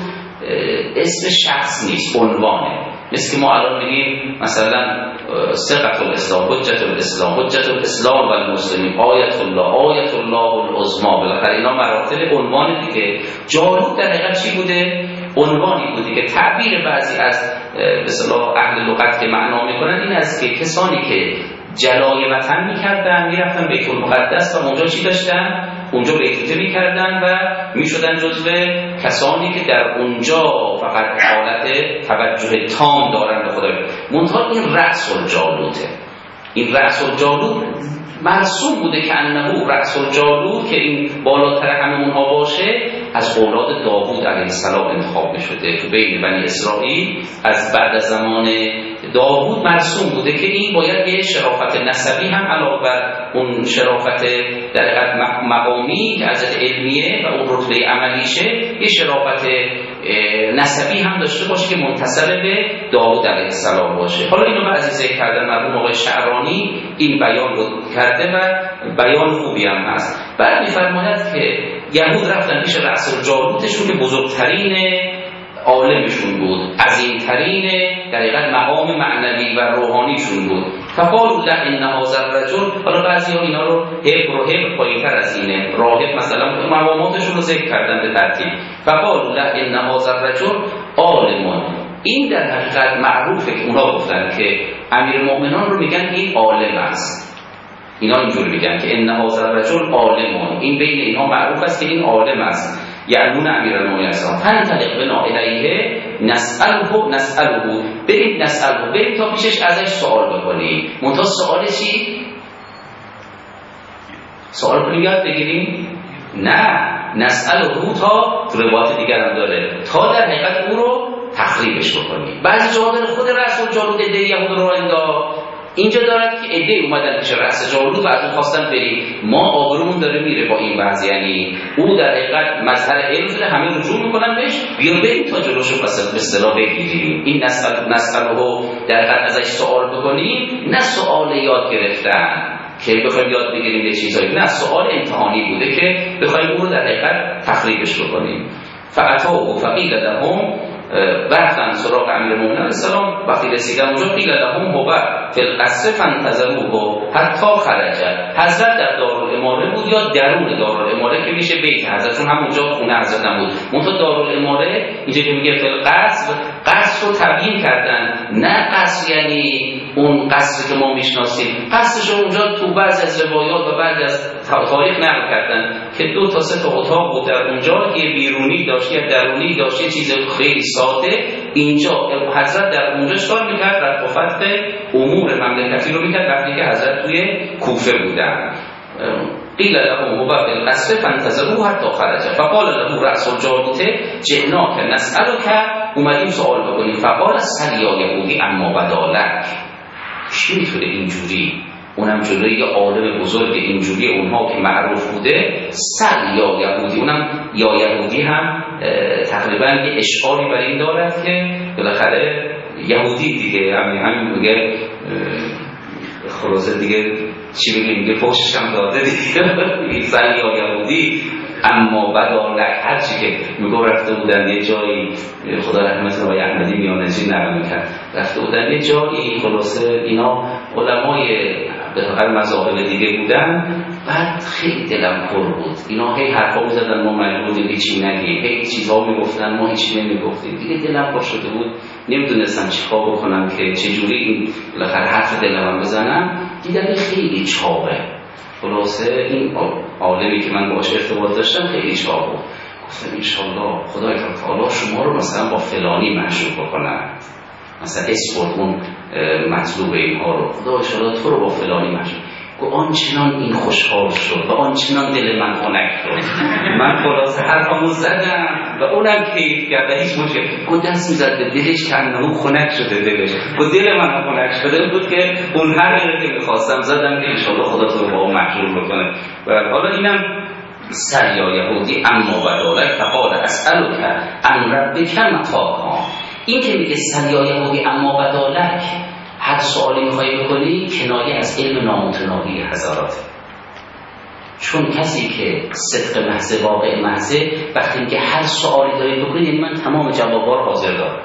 اسم شخص نیست، عنوانه. مثل که ما الان میگیم مثلا ثقة الاسلام، حجت الاسلام و المسلمین، آیت الله العظمی، بالاخره اینا مراتب عنوان دیگه. جالوت در حقیقت چی بوده؟ عنوانی بوده که تعبیر بعضی از به اصطلاح اهل لغت که معنا میکنن این است که کسانی که جلای وطن میکردن میرفتن بیت المقدس و اونجا چی داشتن؟ اونجا بیتوته میکردن و میشدن جزو کسانی که در اونجا فقط حالت توجه تام دارن به خدا. منتها این رأس الجالوته، این رأس الجالوت مرسوم بوده که انه رأس الجالوت، که این بالاتر همه اونها باشه، از اولاد داوود علیه السلام انتخاب شده که بین بنی اسرائیل از بعد از زمان داوود مرسوم بوده که این باید یه شرافت نسبی هم علاوه بر اون شرافت در حقیقت مقامی که از علمیه و اون رتبه عملیشه، یه شرافت نسبی هم داشته باشه که منتسب به داوود علیه السلام باشه. حالا اینو بعضی ذکر کردن، مرحوم آقای شعرانی این بیان رو کرده و بیان خوبی هم هست. بعد می‌فرماید که یهود رفتن پیش رأس الجالوتشون که بزرگترین عالمشون بود، عظیمترین در حقیقت مقام معنوی و روحانیشون بود. فقالوا له ان هذا الرجل، حالا بعضی‌ها اینا رو هب پایین‌تر از اینه، راهب مثلا مقاماتشون رو ذکر کردن به ترتیب. فقالوا له ان هذا الرجل عالم، این در حقیقت معروفه که اونا گفتن که امیرالمؤمنان رو میگن این عالم است. اینا اینجوری میگن که ان هذا الرجل عالم، این بین اینها معروف است که این عالم است. یعنون امیرالمؤمنین است. فانطلق بنا الیه نسأله بریم تا پیشش ازش سوال بکنیم. منتها سوال چی؟ سوال کنیم یاد بگیریم؟ نه، نسأله تا روایت دیگر هم داره، تا در حقیقت او رو تخریبش بکنیم. بعضی جاها داره خود رأس الجالوت عده یهود رو انداخت، اینجا دارد که عده اومدن پیش رأس جالوت و از اون خواستن بریم، ما آبرومون داره میره با این وضع. یعنی او در حقیقت مظهر علم شده، همه رجوع میکنن بهش، بیا بریم تا جلوشو به اصطلاح بگیریم. این نسأله رو در حقیقت ازش سوال بکنیم، نه سوال یاد گرفتن که بخوایم یاد بگیریم یه چیزایی، نه، سوال امتحانی بوده که بخوایم اون رو در حقیقت تخریبش بکنیم. فأتوا فقیل لهم، رفتن سراغ امیرالمؤمنین علیه السلام، وقتی رسیدن اونجا قیل لهم هو فی القصر فانتظروه حتی خرج. حضرت در دارالاماره بود یا درون دارالاماره که میشه بیت حضرت، چون همونجا خونه حضرت نبود. منتها دارالاماره اینجا که میگه فی القصر، قصر رو تبیین کردن، نه قصر یعنی اون قصر که ما میشناسیم، قصرش اونجا تو بعضی از روایات و بعضی از تاریخ نقل کردن که 2 تا 3 تا اتاق بود در اونجا، یه بیرونی داشت یه درونی داشت، یه چیز خیلی ساده. اینجا حضرت در اونجا کار میکرد، رفع و فتح امور مملکتی رو میکرد وقتی که حضرت توی کوفه بودن. قیل لهم هو فی القصر فانتظروه حتی خرج. فقال له رأس الجالوت جئناک نسألک، اومدیم سوال بکنیم. فقال سل یا یهودی اما بدالک، چی میتونه اینجوری، اونم جلوی یه عالم بزرگ اینجوری اونها که معروف بوده، سل یا یهودی، اونم یا یهودی هم تقریبا یه اشعاری برای این دارد که بالاخره یهودی دیگه، همین میگه خلاصه دیگه چی بگیم، میگه پشتش هم داده دیگه، سل یا یهودی اما بدالک، هرچی که میگو رفته بودن یه جایی، خدا رحمت آقای احمدی میانجی نقل میکرد، رفته بودن یه جایی، خلاصه اینا علمای به هر مذاهب دیگه بودن، بعد خیلی دلم پر بود، اینا هی حرفا میزدن، ما مجبور بودیم هیچی نگیم، هی چیزها میگفتن ما هیچی نمیگفتیم، دیگه دلم پر شده بود، نمیدونستم چیکار بکنم که چجوری این بالاخره حرف دلم بزنم. دیدم خیلی چاقه، خلاصه این عالمی که من باهاش ارتباط داشتم خیلی چاق بود. گفتم انشالله خدای تعالی شما رو مثلا با فلانی مشروع بکنم، مثلا اسپورت اون مطلوب اینها رو، خدا انشالله تو رو با فلانی مشروع. گفت آنچنان این خوشحال شد و آنچنان دل من خنک شد، من خلاصه حرفمو زدم و اونم کیف کرد و هیچ مشکل. گفت دست میزد به دلش که انه خنک شده دلش، گفت دل من خنک شده بود که اون هر که میخواستم زدم که انشالله خدا تو رو با اون مشغول بکنه. و حالا اینم سر یا یهودی اما بدالک فقال اسألک عن ربک متاعا، این که میگه سر یا یهودی اما بدالک، هر سوالی میخوایی بکنی کنایه از علم نامتناهی حضرات، چون کسی که صدق محض واقع محض وقتی میگه هر سوالی داری بکنی، یعنی من تمام جوابار حاضر دارم،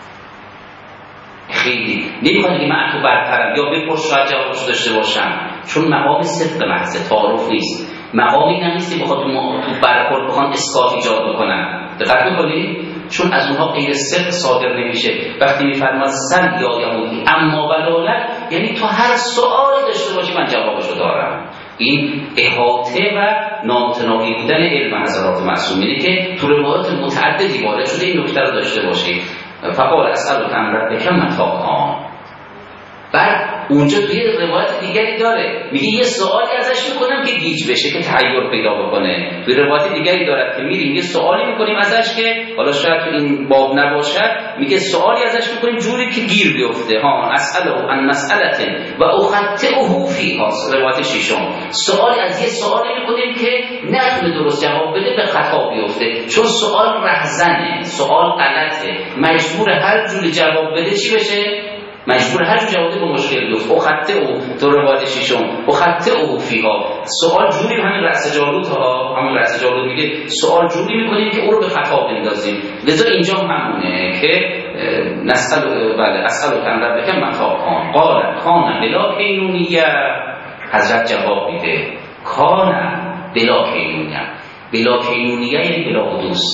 خیلی نمیخواد که من تو برترم یا بپرس شاید جوابش داشته باشم، چون مقام صدق محض تعارف نیست، مقامی نیست که بخواد تو برخورد بخوان اسقاط ایجاد بکنن. دقت میکنی؟ چون از اونها غیر صدق صادر نمیشه. وقتی میفرماد سل یا یهودی اما بدالک، یعنی تو هر سوالی داشته باشی من جوابشو دارم. این احاطه و نامتناهی بودن علم حضرات معصومینه که تو روایات متعددی وارد شده، این نکته رو داشته باشید. فقال اسألک عن ربک متاعا. بعد اونجا توی روایت دیگری داره میگه یه سوالی ازش میکنم که گیج بشه، که تحیر پیدا بکنه. توی روایت دیگری داره که میریم یه سوالی میکنیم ازش که حالا شاید تو این باب نباشد، میگه سوالی ازش میکنیم جوری که گیر بیفته. اساله عن مسئله و اخطئه فیها، روایت ششم. سوالی از یه سوالی میکنیم که نتونه درست جواب بده، به خطا بیفته، چون سوال رهزنه، سوال غلطه، مجبور هر جور جواب بده چی بشه؟ مجبور هر جور جواب بده به مشکل بیفته. اخطئه تو روایت ششم، اخطئه فیها. سوال جوری، همین رأس جالوت ها، همین رأس جالوت میگه سوال جوری میکنیم که او رو به خطا بندازیم. لذا اینجا همونه که نسأل اسأل کن ربک متا کان بلا کینونیه. حضرت جواب میده کان بلا کینونیه. بلا کینونیه یعنی بلا حدوث،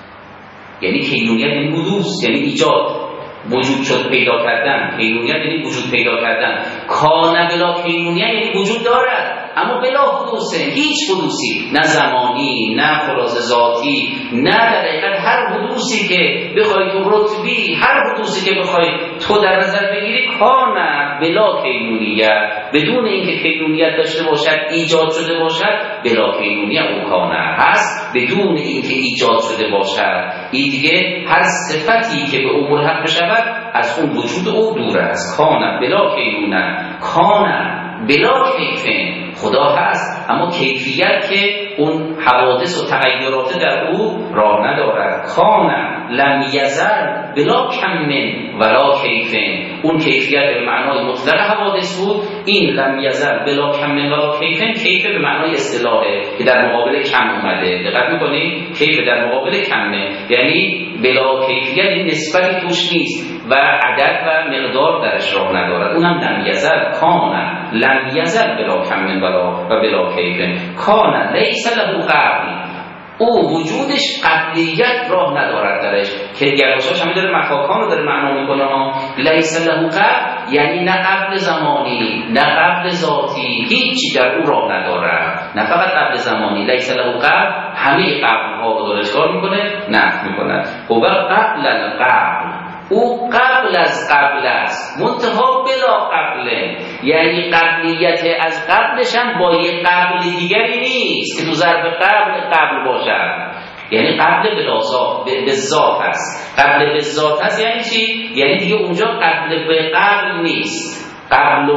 یعنی کینونیه یعنی حدوث، یعنی ایجاد، وجود شد، پیدا کردن. کینونیه یعنی وجود پیدا کردن. کان بلا کینونیه یعنی وجود دارد اما بلا حدوثه، هیچ حدوثی، نه زمانی، نه خلاص ذاتی، نه در حقیقت هر حدوثی که بخوای تو رتبی، هر حدوثی که بخوای تو در نظر بگیری کان بلا کینونیه، بدون اینکه کینونیت داشته باشد، ایجاد شده باشد، بلا کینونیه او کان هست، بدون اینکه ایجاد شده باشد. این دیگه هر صفتی که به او ملحق بشود از اون وجود او دور است. کان بلا کینونه، کان بلا کیفن، خدا هست اما کیفیت که اون حوادث و تغییرات در او راه ندارد. کان لم یزل بلا کمن ولا کیفن، اون کیفیت به معنای مطلق حوادث بود، این لم یزل بلا کمن ولا کیفن، کیف به معنای اصطلاحه که در مقابل کم اومده. دقت می‌کنید؟ کیف در مقابل کمه، یعنی بلا کیفیت، این نسبتی توش نیست و عدد و مقدار درش راه ندارد. اونم لم یزل، کان لم یزل بلا کمن و بلا کیفن. کان لیس له قبل، او وجودش قبلیت راه ندارد درش، که گرباشاش همین داره مکاکان رو داره معنا میکنه ها. لیس له قبل یعنی نه قبل زمانی نه قبل ذاتی، هیچی در او راه ندارد. نه فقط قبل زمانی، لیس له قبل همه قبل ها رو داره چکار میکنه؟ نفی میکنه. هو قبل القبل، او قبل از قبل است، منتها بلا قبله، یعنی قبلیت از قبلش هم با یک قبل دیگری نیست که تو ظرف قبل باشد، یعنی قبل به ذات هست. قبل به ذات هست یعنی چی؟ یعنی دیگه اونجا قبل به قبل نیست. قبل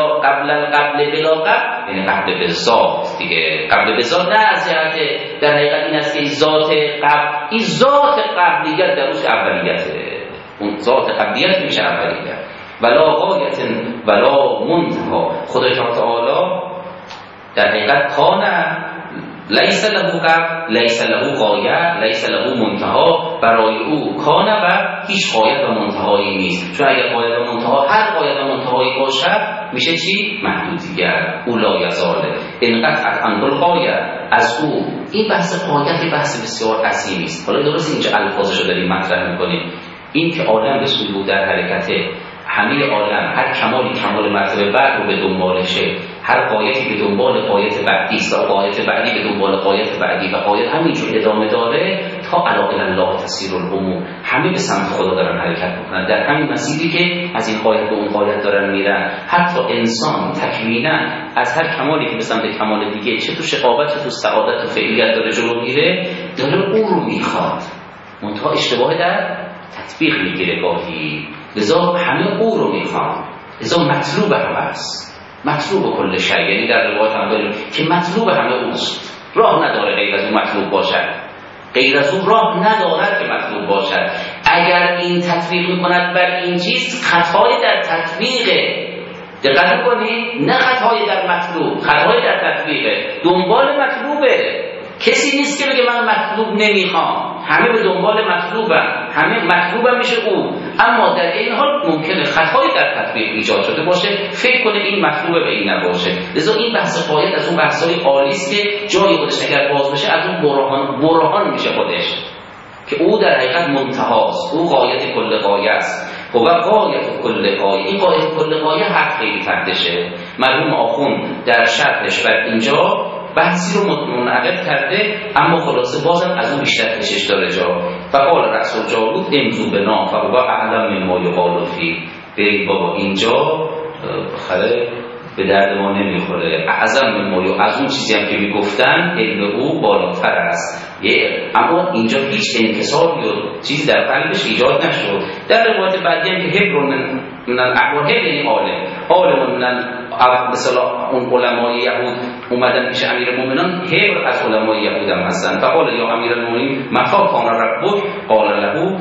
القبل بلا قبل یعنی قبل به ذات دیگه. قبل به ذات نه از جهت در حقیقت این است که ذات قبل، این ذات قبلیت در روش اولیته، اون ذات قبلیت میشه اولیت. ولا غایت ولا منتها، خدای تعالی در حقیقت کان لیس له قبل، لیس له غایه، لیس له منتها، برای او کان و هیچ غایت و منتهایی نیست. چون اگر غایت و منتها، هر غایت و منتهایی باشد میشه چی؟ محدودیت. او لا یزاله انقطعت عنه الغایه، از او. این بحث غایت بحث بسیار عظیمی است. حالا درست اینجا الفاظش رو داریم مطرح میکنیم، این که عالم به سوی او در حرکته، همه عالم هر کمالی کمال مرتبه بعد رو به دنبالشه، هر غایتی به دنبال غایت بعدی است و غایت بعدی به دنبال غایت بعدی و غایت همینجور ادامه داره تا علاقه الله تسیر الامور، همه به سمت خدا دارن حرکت میکنن، در همین مسیری که از این غایت به اون غایت دارن میرن. حتی انسان تکوینا از هر کمالی که به سمت کمال دیگه، چه تو شقاوت چه تو سعادت و فعلیت داره جلو میره، داره اون رو میخواد، منتها اشتباه در تطبیق میگیره گاهی. لذا همه او رو میخوان، لذا مطلوب همه است، مطلوب کل شیء، یعنی در روایت هم داریم که مطلوب همه اوست، راه نداره غیر از اون مطلوب باشد، غیر از اون راه ندارد که مطلوب باشد. اگر این تطبیق میکند بر این چیز، خطای در تطبیقه، دقت کنید، نه خطای در مطلوب، خطای در تطبیقه، دنبال مطلوبه. کسی نیست که بگه من مطلوب نمیخوام، همه به دنبال مطلوبن، همه مطلوبن میشه او، اما در این حال ممکنه خطایی در تطبیق ایجاد شده باشه، فکر کنه این مطلوبه و این نباشه. لذا این بحث غایت از اون بحث‌های عالی است که جای خودش اگر باز بشه از اون برهان میشه خودش، که او در حقیقت منتهاست، او غایت کل غایه است. و غایت کل غایه، این غایت کل غایه حق خیلی تقدشه. مرحوم آخوند در شرحش بر اینجا بحثی رو منعقد کرده، اما خلاصه بازم از اون بیشتر کشش داره جا. فقال رسول جالوت امضوا بنا فهو اعلم مما یقال فی، برید بابا اینجا بخره به درد ما نمیخوره. اعظم ما یا از اون چیزی هم که میگفتن علم او بالاتر است. اما اینجا هیچ انکسار یا چیزی در قلبش ایجاد نشد. در روایت بعدی هم که هبر من الاحوال، هبر این عالم من مثلا اون علمای یهود اومدن پیش امیرالمومنین، هبر از علمای یهود هم هستن. فقال یا امیرالمومنین متى کان ربک قال له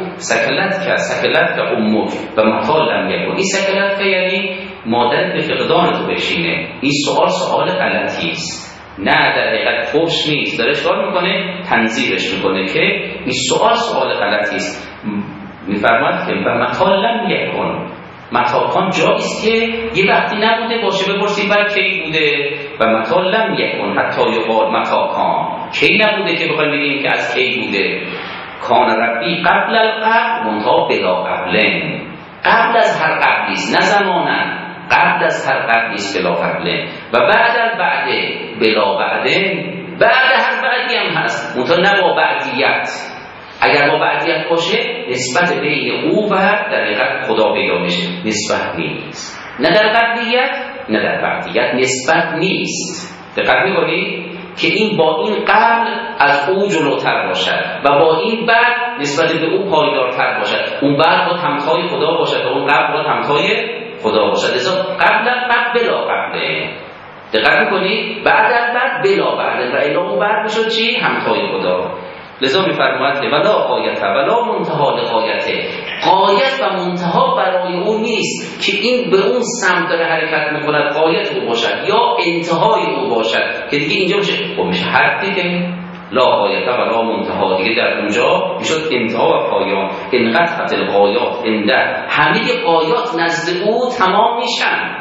سکلت که امک و متى لم یکن. این سکلت که یعنی مادر به فقدان تو بشینه. این سوال غلطی است، نه در حقیقت فحش نیست. داره اشاره میکنه، تنظیرش میکنه که این سوال غلطی است. میفرماد که و متى لم یکن، متاکان جاییست که یه وقتی نبوده باشه بپرسیم برای کی بوده. و متى لم یکن حتی یقال متاکان، کی نبوده که بخوایم بگیم که از کی بوده. کان ربی قبل القبل منتها بلا قبلن، قبل از هر قبلیست نه زمانن، قبل از هر قبلیست بلا قبلن. و بعد البعد بلا بعدن، بعد هر بعدی هم هست منتها نه با بعدیت. اگر با بعدیت باشه نسبت بین او و در حقیقت خدا پیدا میشه، نسبت نیست. نه در قبلیت نه در بعدیت نسبت نیست. دقت می‌کنید که این با این قبل از او جلوتر باشد و با این بعد نسبت به او پایدارتر باشد. اون بعد با همتای خدا باشد و اون قبل با همتای خدا باشد. لذا قبل بلا قبله. دقت می‌کنید بعد بلا بعد و الا اون بعد میشد چی؟ همتای خدا. لذا می‌فرماید که ولا غایت ولا منتها لغایته، غایت و منتها برای او نیست که این به اون سمت داره حرکت می‌کند غایت او باشد یا انتهای او باشد که دیگه اینجا میشه حد دیگه. لا غایت ولا منتها دیگه در اونجا میشد انتها و پایان. انقطعت الغایات عنده، همه غایات نزد او تمام میشن،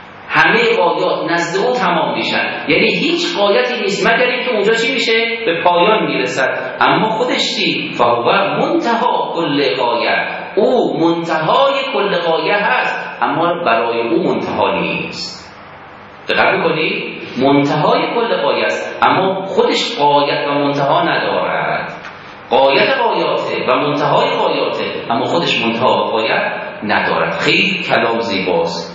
همه غایات نزد او تمام میشن. یعنی هیچ غایتی نیست مگر اینکه اونجا چی میشه؟ به پایان میرسد. اما خودش چی؟ فهو منتها کل غایه، او منتهای کل غایه هست اما برای او منتها نیست. دقت میکنید؟ منتهای کل غایه است اما خودش غایت و منتها ندارد. غایت غایاته و منتهای غایاته اما خودش منتها و غایت ندارد. خیلی کلام زیباست.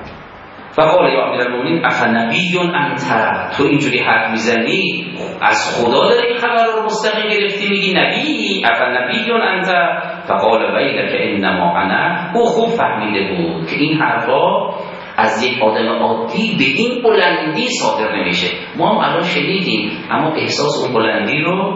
فقال یا امیرالمومنین افنبی انت، تو اینجوری حرف میزنی از خدا داری خبر رو مستقیم گرفتی میگی نبی؟ افنبی انت. فقال ویلک انما انا. او خوب فهمیده بود که این حرفا از یک آدم عادی به این بلندی صادر نمیشه. ما هم الان شنیدیم اما احساس اون بلندی رو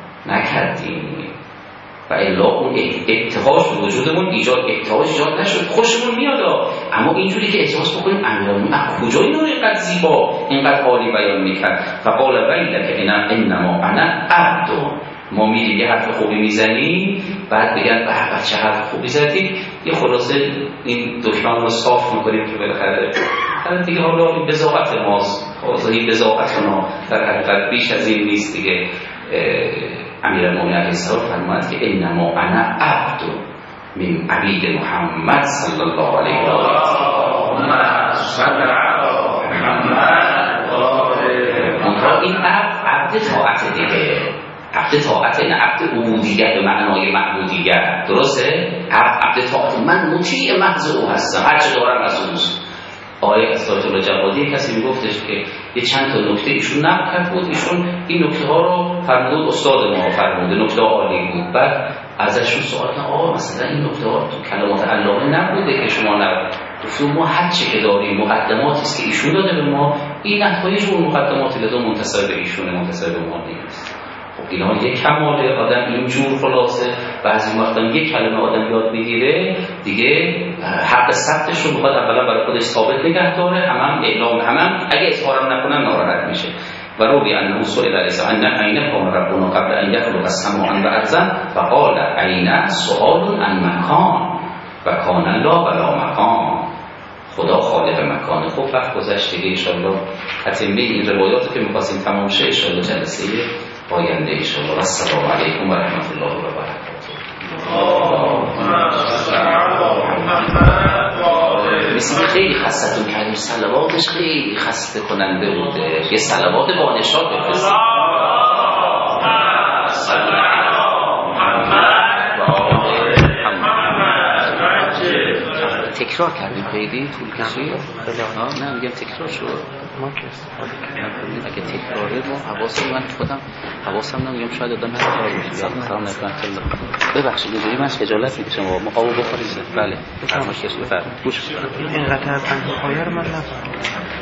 نکردیم و الا اون ابتهاج وجودمون ابتهاج ایجاد نشد. خوشمون میاد اما اینجوری که احساس بکنیم امیرالمومنین از کجا اینو اینقدر زیبا اینقدر عالی بیان میکرد. فقال ویلک انما انا عبد. ما میریم یه حرف خوبی میزنیم بعد بگن به چه حرف خوبی زدید، یه خلاصه این دشمن رو صاف میکنیم که بالاخره دیگه حالا این بضاعت ماست، این بضاعت ما در حقیقت بیش از این نیست دیگه. امیرالمومنین علیه السلام فرمود که انما انا عبد من عبید محمد صلی الله علیه و آله. این عبد طاعت دیگه، عبد طاعت نه عبد عبودیت به معنای معبودیت. درسته؟ عبد طاعت، من مطیع محض او هستم، هر چه دارم از اوست. آقای اسدالله جوادی کسی میگفتش که یه چند تا نکته ایشون نقل کرد بود، ایشون این نکته ها رو فرمود استاد ما فرموده، نکته عالی بود. بعد ازشون سوال کردن آقا مثلا این نکته ها تو کلمات علامه نبوده که شما نبود؟ گفتم ما هر چه که داریم مقدماتی است که ایشون داده به ما، این نتایج اون مقدماتی لازم منتسب به ایشونه، منتسب به ما نیست. خب اینا یک کماله آدم اینجور خلاصه بعضی وقتا یک کلمه آدم یاد بگیره دیگه حق ثبتش رو بخواد اولا برای خودش ثابت نگه داره، هم اعلام هم اگه اظهارم نکنن ناراحت میشه. و روی انه سئل علیه ان عین کان ربنا قبل ان یخلق السماء والارض فقال عین سؤال عن مکان و کان الله بلا مکان. خدا خالق مکان. خب وقت گذشت دیگه ان شاء الله تتمه این روایاتی که می‌خواستیم تمام شه ان شاء الله جلسه آینده ان شاء الله. السلام علیکم و رحمت الله و برکاته. مثل خیلی خستتون کردیم، صلواتش خیلی خسته کننده بوده. یه صلوات با نشاط بفرستید. تکرار تکرار کردیم خیلی طول کشید. نه میگم تکرار شد. ما که استفاده کردیم. اگه تکراره ما حواسم من خودم حواسم نمیگم شاید آدم هر کار میشه. سلام علیکم. ببخشید اینجوری من خجالت میکشم ما آب بخورید. بله. فرمایش کردید. بفرمایید. گوش کنید. اینقدر از انواع رو من نفهمیدم.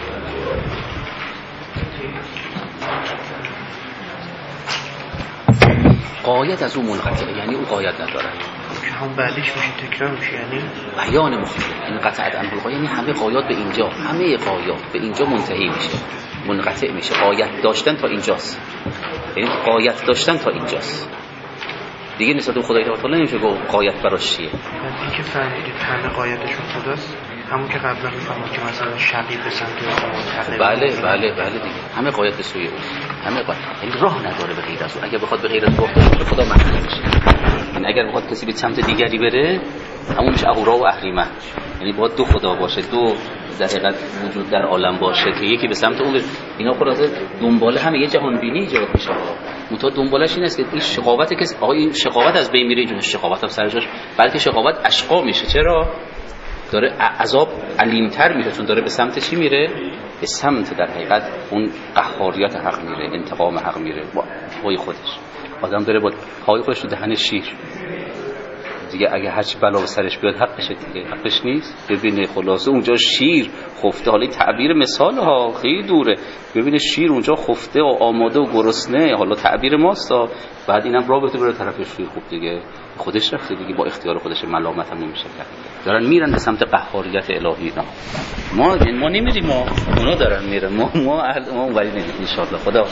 قایت از اون منقطعه، یعنی اون قایت نداره. هم بعدش میشه تکرار میشه، یعنی بیان مفید. این قطعت انواع یعنی همه قایات به اینجا، همه قایات به اینجا منتهی میشه، منقطع میشه. قایت داشتن تا اینجاست، یعنی قایت داشتن تا اینجاست دیگه. نسبت به خدای تعالی نمیشه گفت قایت براش چیه. این که فهمیدید همه قایتشون خداست، همون که قبلا میفهمید که مثلا شقی به سمت بله دیگه همه قایت به سوی او، همه قایت، یعنی راه نداره به غیر از او. اگه بخواد به غیر از او به خدا محل نمیشه. یعنی اگر بخواد کسی به سمت دیگری بره، همون میشه اهورا و اهریمن، یعنی باید دو خدا باشه، دو در حقیقت وجود در عالم باشه که یکی به سمت اون. اینا خلاصه دنباله همه یه جهان بینی ایجاد میشه. متو دنبالش این است که این شقاوت کسی، آقا این شقاوت از بین میره، جون شقاوت هم سر جاش، بلکه شقاوت اشقا میشه. چرا؟ داره عذاب علیمتر میشه، چون داره به سمت چی میره؟ به سمت در حقیقت اون قهاریت حق میره، انتقام حق میره با پای خودش. آدم داره با پای خودش رو دهن شیر دیگه، اگه هرچی بلا به سرش بیاد حقشه دیگه، حقش نیست. ببینه خلاصه اونجا شیر خفته، حالا تعبیر مثال ها خیلی دوره، ببینه شیر اونجا خفته و آماده و گرسنه، حالا تعبیر ماست، بعد اینم رابطه بره طرف شیر، خوب دیگه خودش رفته دیگه، با اختیار خودش، ملامت هم نمیشه کرد. دارن میرن به سمت قهاریت الهی. ما نمیریم، ما اونا دارن میرن، ما اونوری نمیریم ان شاء الله. خدا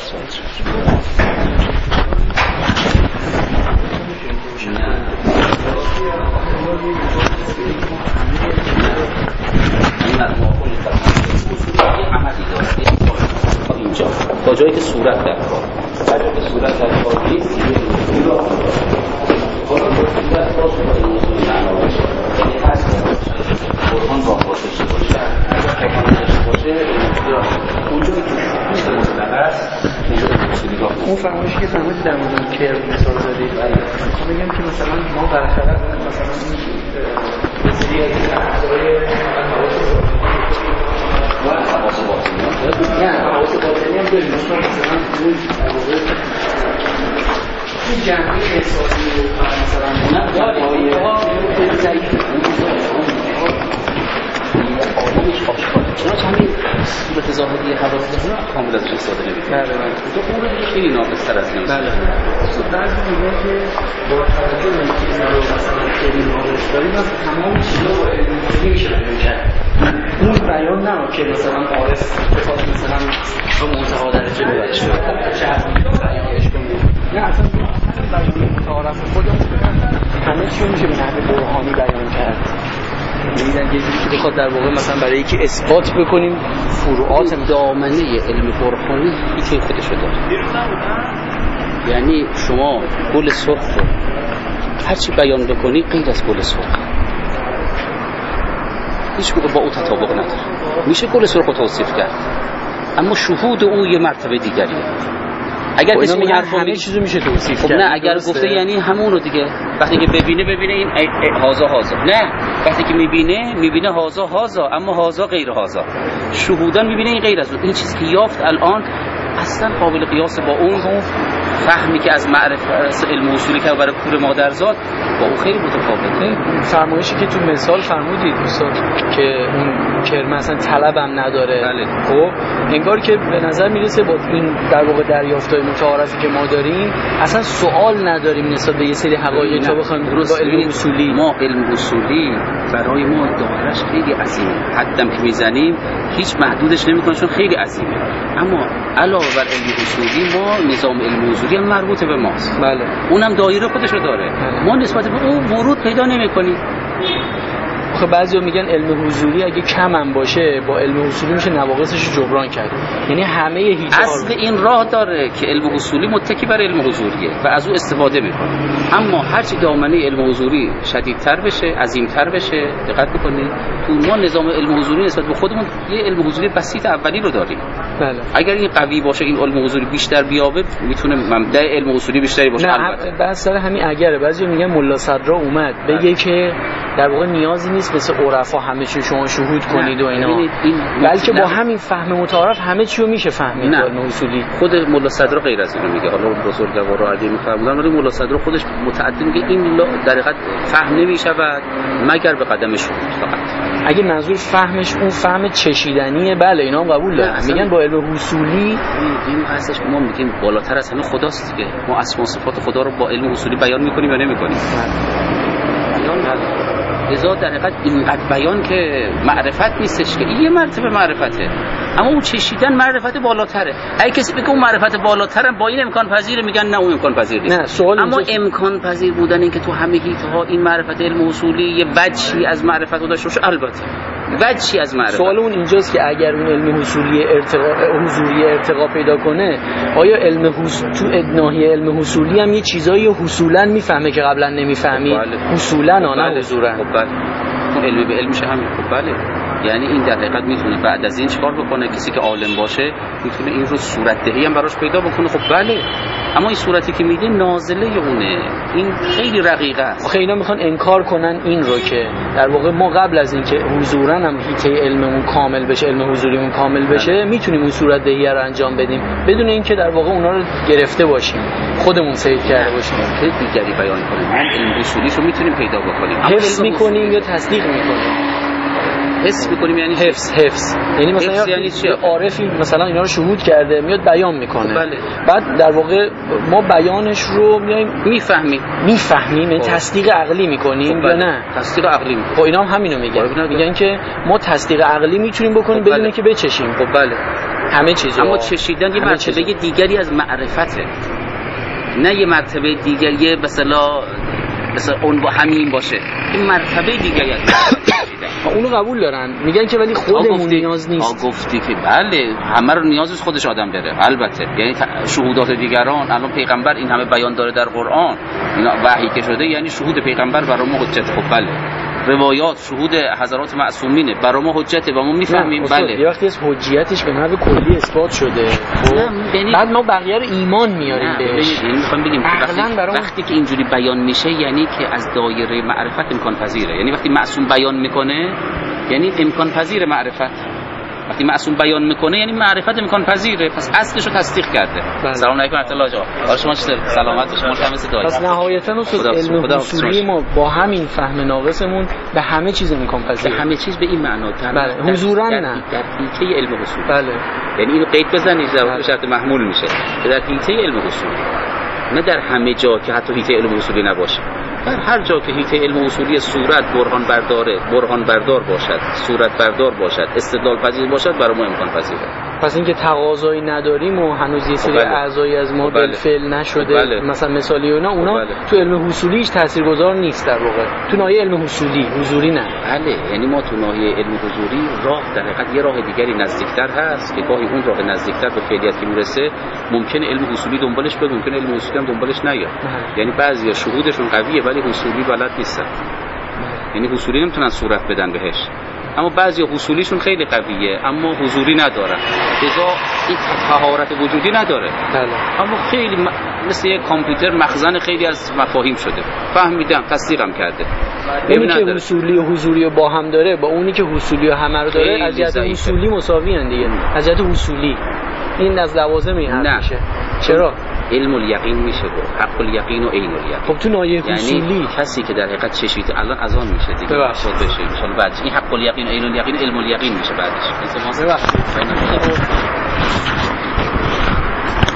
اینجا تا جایی که صورت در کار، تا جایی که صورت در کار نیست قرآن با خودش باشه، اون فرمایشی که فرمودید در مورد کرم مثال زدید، میگم که مثلا ما برخلاف مثلا این بسیاری از اعضای حواس باطنی نه حواس باطنی هم داریم، مثلا این جنبه احساسی رو مثلا داریم چنانچه همین صورت ظاهری حواس ها کامل ازش استفاده نمی‌کنه. بله تو اون رو خیلی ناقص‌تر از این. بله بعضی میگن که با توجه به اینکه اینا رو مثلا خیلی ناقص داریم، تمام چیزا با علم میشه بیان کرد. اون بیان نه که مثلا عارف بخواد مثلا به منتها درجه ببره، چه بیانش کنه. نه اصلا بیان متعارف خودمون همه چی میشه به نحو برهانی بیان کرد. می‌بینن یه جوری که بخواد در واقع مثلا برای اینکه اثبات بکنیم فروعات دامنه علم برهانی یکی خودش رو داره. یعنی شما گل سرخ رو هرچی بیان بکنی غیر از گل سرخ هیچ موقع با او تطابق نداره. میشه گل سرخ رو توصیف کرد، اما شهود او یه مرتبه دیگریه. اگر کسی میگه همه چیزو میشه توصیف کرد، نه اگر گفته یعنی همون رو دیگه، وقتی که ببینه این هازا نه، وقتی که میبینه هازا اما هازا غیر هازا، شهودان میبینه این غیر از اون. این چیزی که یافت الان اصلا قابل قیاس با اون فهمی که از معرفت علم اصولی که برای کور مادرزاد با اون خیلی متفاوته. فرمایشی که تو مثال فرمودید دوستان که اون کرم اصلا طلبم نداره، بله. خب انگار که به نظر میرسه با این در واقع دریافت‌های متعارفی که ما داریم اصلا سوال نداریم نسبت به یه سری حقایق تا بخوایم با علم اصولی. ما علم اصولی برای ما دایره‌اش خیلی عظیمه، حدم که میزنیم هیچ محدودش نمی‌کنه چون خیلی عظیمه. اما علاوه بر علم اصولی ما نظام علم اصولی هم مربوط به ماست. بله. اونم دایره خودش رو داره. ما نسبت به اون ورود پیدا نمی‌کنیم. خب بعضیا میگن علم حضوری اگه کم هم باشه با علم اصولی میشه نواقصش رو جبران کرد. یعنی همه هیچ اصل این راه داره که علم اصولی متکی بر علم حضوریه و از او استفاده میکنه. اما هرچی دامنه علم حضوری شدیدتر بشه، عظیمتر بشه، دقت بکنید تو ما نظام علم حضوری نسبت به خودمون یه علم حضوری بسیط اولی رو داریم. بله. اگر این قوی باشه، این علم حضوری بیشتر بیابه، میتونه مبدأ علم حضوری بیشتری باشه. البته بحث سر همین اگره. بعضی میگن ملا صدرا اومد بگه که در واقع نیازی نیست مثل عرفا همه چی شما شهود کنید و اینا، بلکه با همین فهم متعارف همه چی رو میشه فهمید. علم اصولی خود ملا صدرا غیر از اینو میگه، حالا بزرگوارا علی میفرمودن، ولی ملا صدرا خودش متعدد میگه این در حقیقت فهم نمیشود مگر به قدم شهود فقط. اگه منظور فهمش اون فهم چشیدنیه، بله اینا هم قبول دارن، میگن با علم اصولی این هستش. ما میگیم بالاتر از همه خداست دیگه، ما اسما و صفات خدا رو با علم اصولی بیان میکنیم یا نمیکنیم؟ بیان نداریم. لذا در حقیقت اینقدر بیان که معرفت نیستش، که این یه مرتبه معرفته، اما اون چشیدن معرفت بالاتره. اگه کسی بگه اون معرفت بالاتره با این امکان پذیره، میگن نه اون امکان پذیر نیست. اما امکان پذیر بودن این که تو همه حیطه‌ها این معرفت علم اصولی یه وجهی از معرفت رو داشته باشه، البته وجهی از معرفت. سوال اون اینجاست که اگر اون علم حضوری ارتقا پیدا کنه، آیا علم تو ناحیه علم حصولی هم یه چیزایی حصولا میفهمه که قبلا نمیفهمید؟ حصولا نه حضورا. خب بله، علم به علم میشه همین. خب بله، یعنی این در حقیقت میتونه بعد از این چیکار بکنه؟ کسی که عالم باشه میتونه این رو صورت دهی هم براش پیدا بکنه. خب بله، اما این صورتی که میده نازله اونه، این خیلی رقیقه است. آخه اینا میخوان انکار کنن این رو که در واقع ما قبل از اینکه حضورا هم حیطه علممون کامل بشه، علم حضوریمون کامل بشه، میتونیم اون صورت دهی رو انجام بدیم بدون اینکه در واقع اونا رو گرفته باشیم، خودمون سید کرده باشیم. که دیگری بیان کنیم، ما علم اصولیشو میتونیم پیدا بکنیم، حفظ میکنیم یا تصدیق میکنیم. حفظ میکنیم یعنی حفظ یعنی مثلا یعنی چی؟ عارفی مثلا اینا رو شهود کرده میاد بیان میکنه. بله. بعد در واقع ما بیانش رو میایم میفهمیم یعنی تصدیق عقلی میکنیم یا نه؟ تصدیق عقلی میکنیم. خب اینا هم همینو میگن که ما تصدیق عقلی میتونیم بکنیم بدون اینکه بچشیم. خب بله، همه چیزا. اما چشیدن یه مرتبه دیگری از معرفته، نه یه مرتبه دیگری مثلا اون با همین باشه، این مرتبه دیگری از اونو قبول دارن، میگن که ولی خودمون نیاز نیست. گفتی که بله، همه رو نیازش خودش آدم داره البته، یعنی شهودات دیگران. الان پیغمبر این همه بیان داره در قرآن، اینا وحی که شده، یعنی شهود پیغمبر برای ما حجت. خب بله، روایات شهود حضرات معصومینه برای ما حجته و ما میفهمیم. بله، یه وقتی از حجیتش به نحو کلی اثبات شده، بعد ما بقیه رو ایمان میاریم بهش. یعنی میخوام بگیم وقتی که اینجوری بیان میشه یعنی که از دایره معرفت امکان پذیره، یعنی وقتی معصوم بیان میکنه یعنی امکان پذیر معرفت. وقتی معصوم بیان میکنه یعنی معرفت امکان پذیره، پس اصلش رو تصدیق کرده. سلام علیکم ورحمت الله. حال شما چطوره؟ سلامت شما شمس دایی. پس نهایتا علم اصولی ما با همین فهم ناقصمون به همه چیز امکان پذیره. به همه چیز به این معنا. بله، حضورا نه. در حیطه علم اصول. بله. یعنی اینو قید بزنید در شرط محمول میشه که در حیطه علم اصول، نه در همه جا که حتی حیطه علم اصولی نباشه. در هر جا که حیطه علم اصولی صورت برهان بردار باشد، صورت بردار باشد، استدلال پذیر باشد، برای ما امکان پذیره. پس اینکه تقاضایی نداریم و هنوز یه سری اعضایی از ما بالفعل نشده، مثلا مثالی اونا تو علم اصولی هیچ تاثیرگذار نیست در واقع. تو ناحیه علم اصولی حضوری نه. بله، یعنی ما تو ناحیه علم حضوری راه در حقیقت یه راه دیگری نزدیکتر هست که گاهی اون راه نزدیکتر به فعلیت که میرسه ممکنه علم اصولی دنبالش بره، ممکنه علم اصولی هم دنبالش نیاد. یعنی بعضیا شهودشون قویه ولی حصولی بلد نیستن، یعنی حصولی نمیتونن صورت بدن بهش، اما بعضی حصولیشون خیلی قویه اما حضوری ندارن، لذا این طهارت وجودی نداره. بله. اما خیلی مثل یک کامپیوتر مخزن خیلی از مفاهیم شده، فهمیدم تصدیقم کرده. اونی که حصولی و حضوری رو با هم داره با اونی که حصولی و همه رو داره از جهت حصولی مساوی ان دیگه. از جهت حصولی این از لوازم این حرف میشه. چرا؟ علم الیقین میشه گفت، حق الیقین و عین الیقین. خب تو ناحیه حصولی یعنی کسی که در حقیقت چشید الان از آن میشه دیگه، بخشید بشه ان شاء الله. بعد این حق الیقین و عین الیقین علم الیقین میشه بعدش. ببخشید